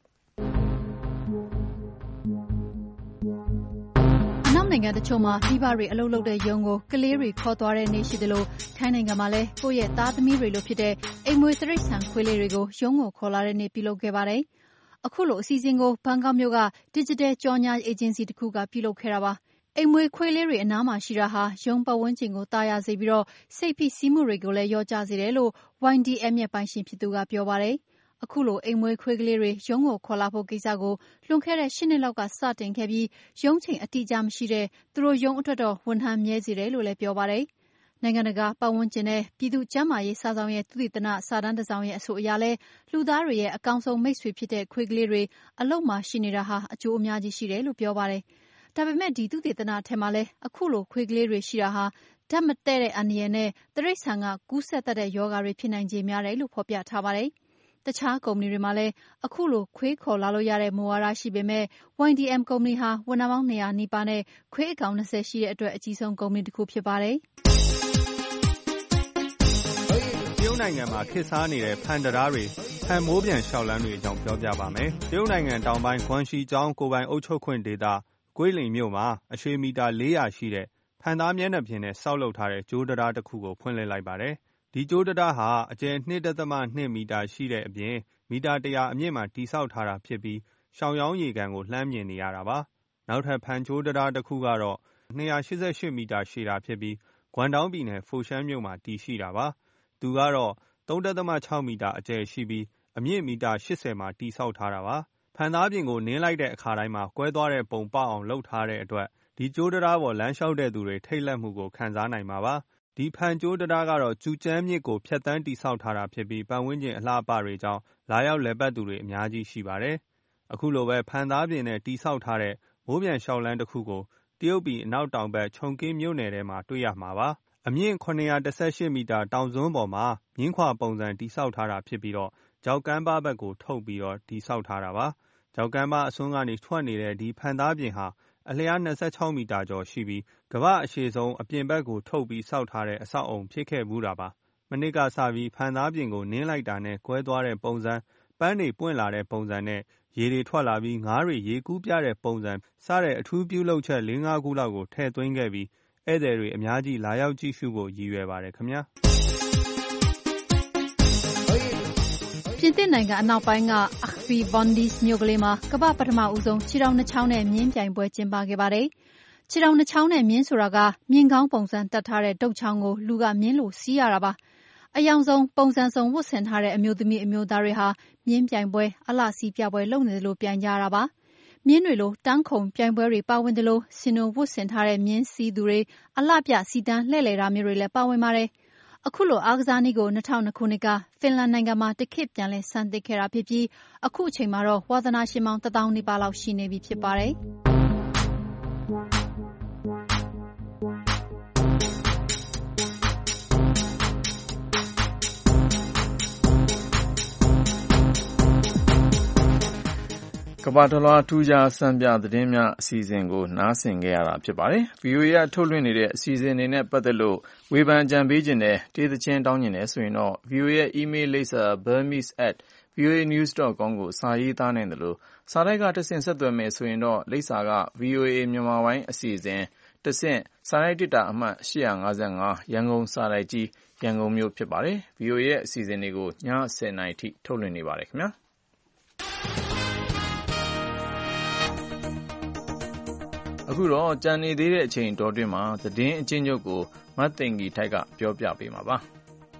နိုင်ငံတချို့မှာမိဘတွေအလုပ်လုပ်တဲ့ရုံကိုကလေးတွေခေါ်သွားတဲ့နေ့ရှိသလိုထိုင်းနိုင်ငံမှာလည်းကိုယ့်ရဲ့သားသမီးတွေလိုဖြစ်တဲ့အိမ်မွေးတိရစ္ဆာန်ခွေးလေးတွေကိုရုံးကိုခေါ်လာတဲ့နေ့ပြုလုပ်ခဲ့ပါတယ်။အခုလိုအစီအစဉ်ကိုဘန်ကောက်မြို့က Digital ကြော်ညာအေဂျင်စီတစ်ခုကပြုလုပ်ခဲ့တာပါ။အိမ်မွေးခွေးလေးတွေအနားမှာရှိတာဟာရုံးပတ်ဝန်းကျင်ကိုတာယာစေပြီးစိတ်ဖိစီးမှုတွေကိုလည်းလျော့ကျစေတယ်လို့ YDM ရဲ့ပိုင်ရှင်ဖြစ်သူကပြောပါတယ်။အခုလိုအိမ်မွေးခွေးကလေးတွေရုံးကိုခေါ်လာဖို့ကိစ္စကိုလွန်ခဲ့တဲ့8နှစ်လောက်ကစတင်ခဲ့ပြီးရုံးချိန်အတိအကျမရှိတဲ့သူတို့ရုံးအတွက်တော့ဝန်ထမ်းမြဲစေတယ်လို့လည်းပြောပါတယ်။နိုင်ငံတကာပတ်ဝန်းကျင်နဲ့ပြည်သူ့ကျန်းမာရေးစာဆောင်ရဲ့သုတေသနစာတမ်းတစ်စောင်ရဲ့အဆိုအရလဲလူသားတွေရဲ့အကောင်ဆုံးမိတ်ဆွေဖြစ်တဲ့ခွေးကလေးတွေအလုပ်မှာရှိနေတာဟာအကျိုးအများကြီးရှိတယ်လို့ပြောပါတယ်။ဒါပေမဲ့ဒီသုတေသနထဲမှာလဲအခုလိုခွေးကလေးတွေရှိတာဟာဓာတ်မတည့်တဲ့အန္တရာယ်နဲ့တိရစ္ဆာန်ကကူးစက်တတ်တဲ့ရောဂါတွေဖြစ်နိုင်ခြေများတယ်လို့ဖော်ပြထားပါတယ်။တခြားကုမ္ပဏီတွေမှာလည်းအခုလိုခွေးခေါ်လာလို့ရတဲ့မူဝါဒရှိပေမဲ့ YDM ကုမ္ပဏီဟာဝန်ထမ်းပေါင်း200နီးပါးနဲ့ခွေးအကောင်20ရှိတဲ့အတွက်အကြီးဆုံးကုမ္ပဏီတစ်ခုဖြစ်ပါတယ်။တရုတ်နိုင်ငံမှာခေတ်စားနေတဲ့ဖန်တရားတွေဖန်မိုးပြန်လျှောက်လန်းတွေအကြောင်းပြောပြပါမယ်။တရုတ်နိုင်ငံတောင်ပိုင်းဂွမ်ရှီကျောင်းကိုပိုင်အုပ်ချုပ်ခွင့်ဒေသဂွေးလင်မြို့မှာအရှည်မီတာ400ရှိတဲ့ဖန်သားမျက်နှာပြင်နဲ့ဆောက်လုပ်ထားတဲ့ကြိုးတရားတစ်ခုကိုဖွင့်လှစ်လိုက်ပါတယ်။ဒီကြိုးတရားဟာအကျယ် 2.2 မီတာရှိတဲ့အပြင်မီတာ100အမြင့်မှာတည်ဆောက်ထားတာဖြစ်ပြီးရှောင်ရောင်းရေကန်ကိုလှမ်းမြင်နေရတာပါ။နောက်ထပ်ဖန်ကြိုးတရားတစ်ခုကတော့288မီတာရှည်တာဖြစ်ပြီးဂွမ်တောင်းပြည်နယ်ဖိုရှမ်းမြို့မှာတည်ရှိတာပါ။သူကတော့ 3.6 မီတာအကျယ်ရှိပြီးအမြင့်မီတာ80မှာတည်ဆောက်ထားတာပါ။ဖန်သားပြင်ကိုနင်းလိုက်တဲ့အခါတိုင်းမှာကွဲသွားတဲ့ပုံပေါက်အောင်လုပ်ထားတဲ့အတွက်ဒီကြိုးတရားပေါ်လမ်းလျှောက်တဲ့သူတွေထိတ်လန့်မှုကိုခံစားနိုင်မှာပါ။ဒီဖန်ကြိုးတရားကတော့ကျူကျမ်းမြစ်ကိုဖြတ်တန်းတည်ဆောက်ထားတာဖြစ်ပြီးပတ်ဝန်းကျင်အလှအပတွေကြောင့်လာရောက်လည်ပတ်သူတွေအများကြီးရှိပါတယ်။အခုလိုပဲဖန်သားပြင်နဲ့တည်ဆောက်ထားတဲ့မိုးပြန်လျှောက်လန်းတစ်ခုကိုတရုတ်ပြည်အနောက်တောင်ဘက်ခြုံကင်းမြို့နယ်ထဲမှာတွေ့ရမှာပါ။အမြင့်918မီတာတောင်စွန်းပေါ်မှာမြင်းခွာပုံစံတည်ဆောက်ထားတာဖြစ်ပြီးတော့ကြောက်ကမ်းပါးဘက်ကိုထုတ်ပြီးတော့တည်ဆောက်ထားတာပါ။ကြောက်ကမ်းပါးအစွန်းကနေထွက်နေတဲ့ဒီဖန်သားပြင်ဟာအလျား26မီတာကျော်ရှိပြီးကမ္ဘာ့အရှည်ဆုံးအပြင်ဘက်ကိုထုတ်ပြီးဆောက်ထားတဲ့အဆောက်အုံဖြစ်ခဲ့ဘူးတာပါ။မနှစ်ကစပြီးဖန်သားပြင်ကိုနင်းလိုက်တာနဲ့ကွဲသွားတဲ့ပုံစံပန်းတွေပွင့်လာတဲ့ပုံစံနဲ့ရေတွေထွက်လာပြီးငါးတွေရေကူးပြတဲ့ပုံစံစတဲ့အထူးပြုလုပ်ချက်၄-၅ ခုလောက်ကိုထည့်သွင်းခဲ့ပြီးဧည့်သည်တွေအများကြီးလာရောက်ကြည့်ရှုဖို့ရည်ရွယ်ပါတယ်ခင်ဗျာပြင်သစ်နိုင်ငံအနောက်ပိုင်းက Arcvie Bondis မြို့ကလေးမှာကမ္ဘာပထမဦးဆုံးခြေထောက်နှစ်ချောင်းနဲ့မြင်းပြိုင်ပွဲကျင်းပခဲ့ပါတယ်။ခြေထောက်နှစ်ချောင်းနဲ့မြင်းဆိုတာကမြင်းကောင်းပုံစံတက်ထားတဲ့တုတ်ချောင်းကိုလူကမြင်းလိုစီးရတာပါ။အယောင်ဆုံးပုံစံစုံဝတ်ဆင်ထားတဲ့အမျိုးသမီးအမျိုးသားတွေဟာမြင်းပြိုင်ပွဲအလှစီးပြပွဲလုပ်နေတယ်လို့ပြိုင်ကြတာပါ။မြင်းတွေလိုတန်းခုန်ပြိုင်ပွဲတွေပါဝင်တယ်လို့စင်နိုဝတ်ဆင်ထားတဲ့မြင်းစီးသူတွေအလှပြစီတန်းလှည့်လည်တာမျိုးတွေလည်းပါဝင်ပါတယ်။အခုလိုအားကစားနည်းကို2002ခုနှစ်ကဖင်လန်နိုင်ငံမှာတခေတ်ပြန်လည်စမ်းသစ်ခဲ့တာဖြစ်ပြီးအခုအချိန်မှာတော့ဝါသနာရှင်ပေါင်း1000နီးပါးလောက်ရှိနေပြီဖြစ်ပါတယ်။ကမ္ဘာတလွှားထူးခြားစံပြသတင်းများအစီအစဉ်ကိုနားဆင်ခဲ့ရတာဖြစ်ပါတယ်။ VOA ကထုတ်လွှင့်နေတဲ့အစီအစဉ်တွေနဲ့ပတ်သက်လို့ဝေဖန်ကြံပေးခြင်းနဲ့တေးသချင်းတောင်းခြင်းနဲ့ဆိုရင်တော့ VOA ရဲ့ email လိပ်စာ burmese@voanews.com ကိုစာရေးသားနိုင်တယ်လို့စာတိုက်ကတဆင့်ဆက်သွယ်မယ်ဆိုရင်တော့လိပ်စာက VOA မြန်မာပိုင်းအစီအစဉ်တဆင့်စာရိုက်တစ်တာအမှတ်855ရန်ကုန်စာရိုက်ကြီးရန်ကုန်မြို့ဖြစ်ပါတယ်။ VOA ရဲ့အစီအစဉ်တွေကိုည10:00နာရီထိထုတ်လွှင့်နေပါတယ်ခင်ဗျာ။အခုတော့ကြံနေသေးတဲ့အချိန်တော်တွင်မှာသတင်းအကျဉ်းချုပ်ကိုမတ်သိင်္ဂီထိုက်ကပြောပြပေးမှာပါ။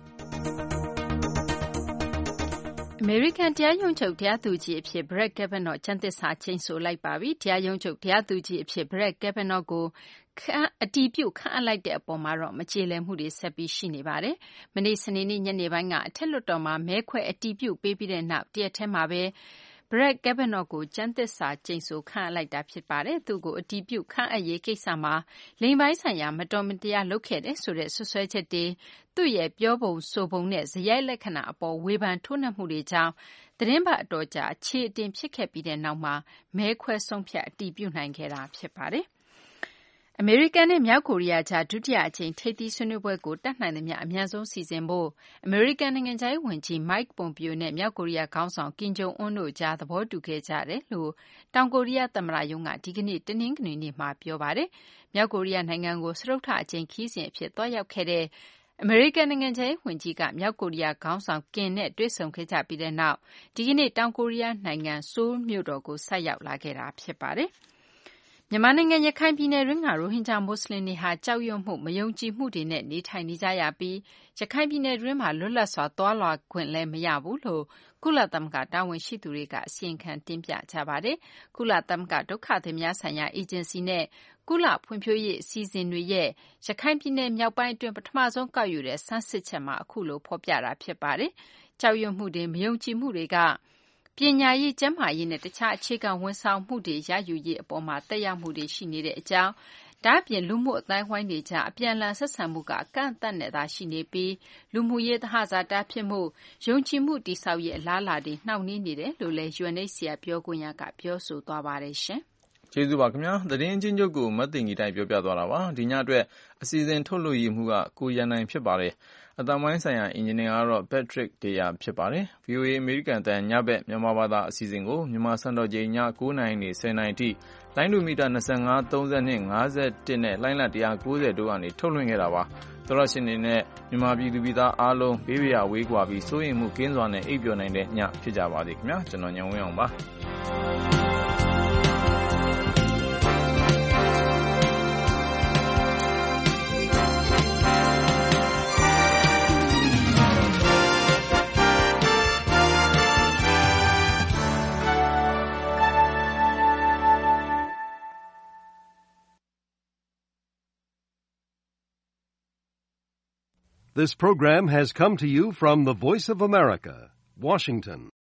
အမေရိကန်တရားရုံးချုပ်တရားသူကြီးအဖြစ် Brett Kavanaugh ကျမ်းသစ္စာကျိန်ဆိုလိုက်ပါပြီ။တရားရုံးချုပ်တရားသူကြီးအဖြစ် Brett Kavanaugh ကိုအတည်ပြုခန့်အပ်လိုက်တဲ့အပေါ်မှာတော့မကျေလည်မှုတွေဆက်ပြီးရှိနေပါတယ်။မနေ့စနေနေ့ညနေပိုင်းကအထက်လွှတ်တော်မှာမဲခွဲအတည်ပြုပေးပြီးတဲ့နောက်တရက်ထဲမှာပဲBrett Kavanaugh ကိုကျမ်းသစ္စာကျိန်ဆိုခန့်အပ်လိုက်တာဖြစ်ပါတယ်။သူ့ကိုအတည်ပြုခန့်အပ်ရေးကိစ္စမှာလိင်ပိုင်းဆိုင်ရာမတော်မတရားလုပ်ခဲ့တယ်ဆိုတဲ့စွပ်စွဲချက်တွေသူ့ရဲ့ပြောပုံဆိုပုံနဲ့စရိုက်လက္ခဏာအပေါ်ဝေဖန်ထိုးနှက်မှုတွေကြောင့်သီတင်းပတ်အတော်ကြာအခြေအတင်ဖြစ်ခဲ့ပြီးတဲ့နောက်မှာမဲခွဲဆုံးဖြတ်အတည်ပြုနိုင်ခဲ့တာဖြစ်ပါတယ်။အမေရိကန်နဲ့မြောက်ကိုရီးယားကြားဒုတိယအကြိမ်ထိပ်သီးဆွေးနွေးပွဲကိုတတ်နိုင်သမျှအမြန်ဆုံးစီစဉ်ဖို့အမေရိကန်နိုင်ငံခြားရေးဝန်ကြီး Mike Pompeo နဲ့မြောက်ကိုရီးယားခေါင်းဆောင်ကင်ဂျုံအွန်းတို့ကြားသဘောတူခဲ့ကြတယ်လို့တောင်ကိုရီးယားသမ္မတရုံးကဒီကနေ့တနင်္ဂနွေနေ့မှာပြောပါတယ်။မြောက်ကိုရီးယားနိုင်ငံကိုစတုတ္ထအကြိမ်ခရီးစဉ်အဖြစ်သွားရောက်ခဲ့တဲ့အမေရိကန်နိုင်ငံခြားရေးဝန်ကြီးကမြောက်ကိုရီးယားခေါင်းဆောင်ကင်နဲ့တွေ့ဆုံခဲ့ကြပြီးတဲ့နောက်ဒီကနေ့တောင်ကိုရီးယားနိုင်ငံဆိုးလ်မြို့တော်ကိုဆိုက်ရောက်လာခဲ့တာဖြစ်ပါတယ်။မြန်မာနိုင်ငံရခိုင်ပြည်နယ်တွင်းကရိုဟင်ဂျာမွတ်စလင်တွေဟာကြောက်ရွံ့မှုမယုံကြည်မှုတွေနဲ့နေထိုင်နေကြရပြီးရခိုင်ပြည်နယ်တွင်းမှာလွတ်လပ်စွာသွားလာခွင့်လည်းမရဘူးလို့ကုလသမဂ္ဂတာဝန်ရှိသူတွေကအစီရင်ခံတင်ပြကြပါတယ်။ကုလသမဂ္ဂဒုက္ခသည်များဆိုင်ရာအေဂျင်စီနဲ့ကုလဖွံ့ဖြိုးရေးအစီအစဉ်တွေရဲ့ရခိုင်ပြည်နယ်မြောက်ပိုင်းအတွင်းပထမဆုံးကောက်ယူတဲ့ဆန်းစစ်ချက်မှာအခုလိုဖော်ပြတာဖြစ်ပါတယ်။ကြောက်ရွံ့မှုတွေမယုံကြည်မှုတွေကပညာရေးကျန်းမာရေးနဲ့တခြားအခြေခံဝန်ဆောင်မှုတွေရယူရေးအပေါ်မှာသက်ရောက်မှုတွေရှိနေတဲ့အကြောင်းဒါ့အပြင်လူမှုအတိုင်းဝိုင်းတွေကြားအပြန်အလှန်ဆက်ဆံမှုကအကန့်အသတ်နဲ့သာရှိနေပြီးလူမှုရေးသဟဇာတာဖြစ်မှုယုံကြည်မှုတည်ဆောက်ရေးအလားအလာတွေနှောင့်နှေးနေတယ်လို့လည်း UNHCR ပြောခွင့်ရကပြောဆိုသွားပါတယ်ရှင်။ကျေးဇူးပါခင်ဗျာသတင်းအချင်းချုပ်ကိုမတ်တင်ကြီးတိုင်းပြောပြသွားတာပါဒီညအတွက်အစီအစဉ်ထုတ်လွှင့်ရမှုကကိုရန်နိုင်ဖြစ်ပါတယ်အတမိုင်းဆိုင်ရာအင်ဂျင်နီယာကတော့ Patrick Deya ဖြစ်ပါတယ် VOA အမေရိကန်တန်ညဘက်မြန်မာဘာသာအစီအစဉ်ကိုမြန်မာစံတော်ချိန်ည9:00နာရီနေ10:00နာရီထိလိုင်းဒူမီတာ25 32 51နဲ့လိုင်းလ190တို့ကနေထုတ်လွှင့်ခဲ့တာပါသောရရှင်တွေနဲ့မြန်မာပြည်သူပြည်သားအားလုံးဘေးရဝေးကွာပြီးစိုးရိမ်မှုကင်းစွာနဲ့အိပ်ပျော်နိုင်တဲ့ညဖြစ်ကြပါစေခင်ဗျာကျွန်တော်ညံဝင်းအောင်ပါ This program has come to you from the Voice of America, Washington.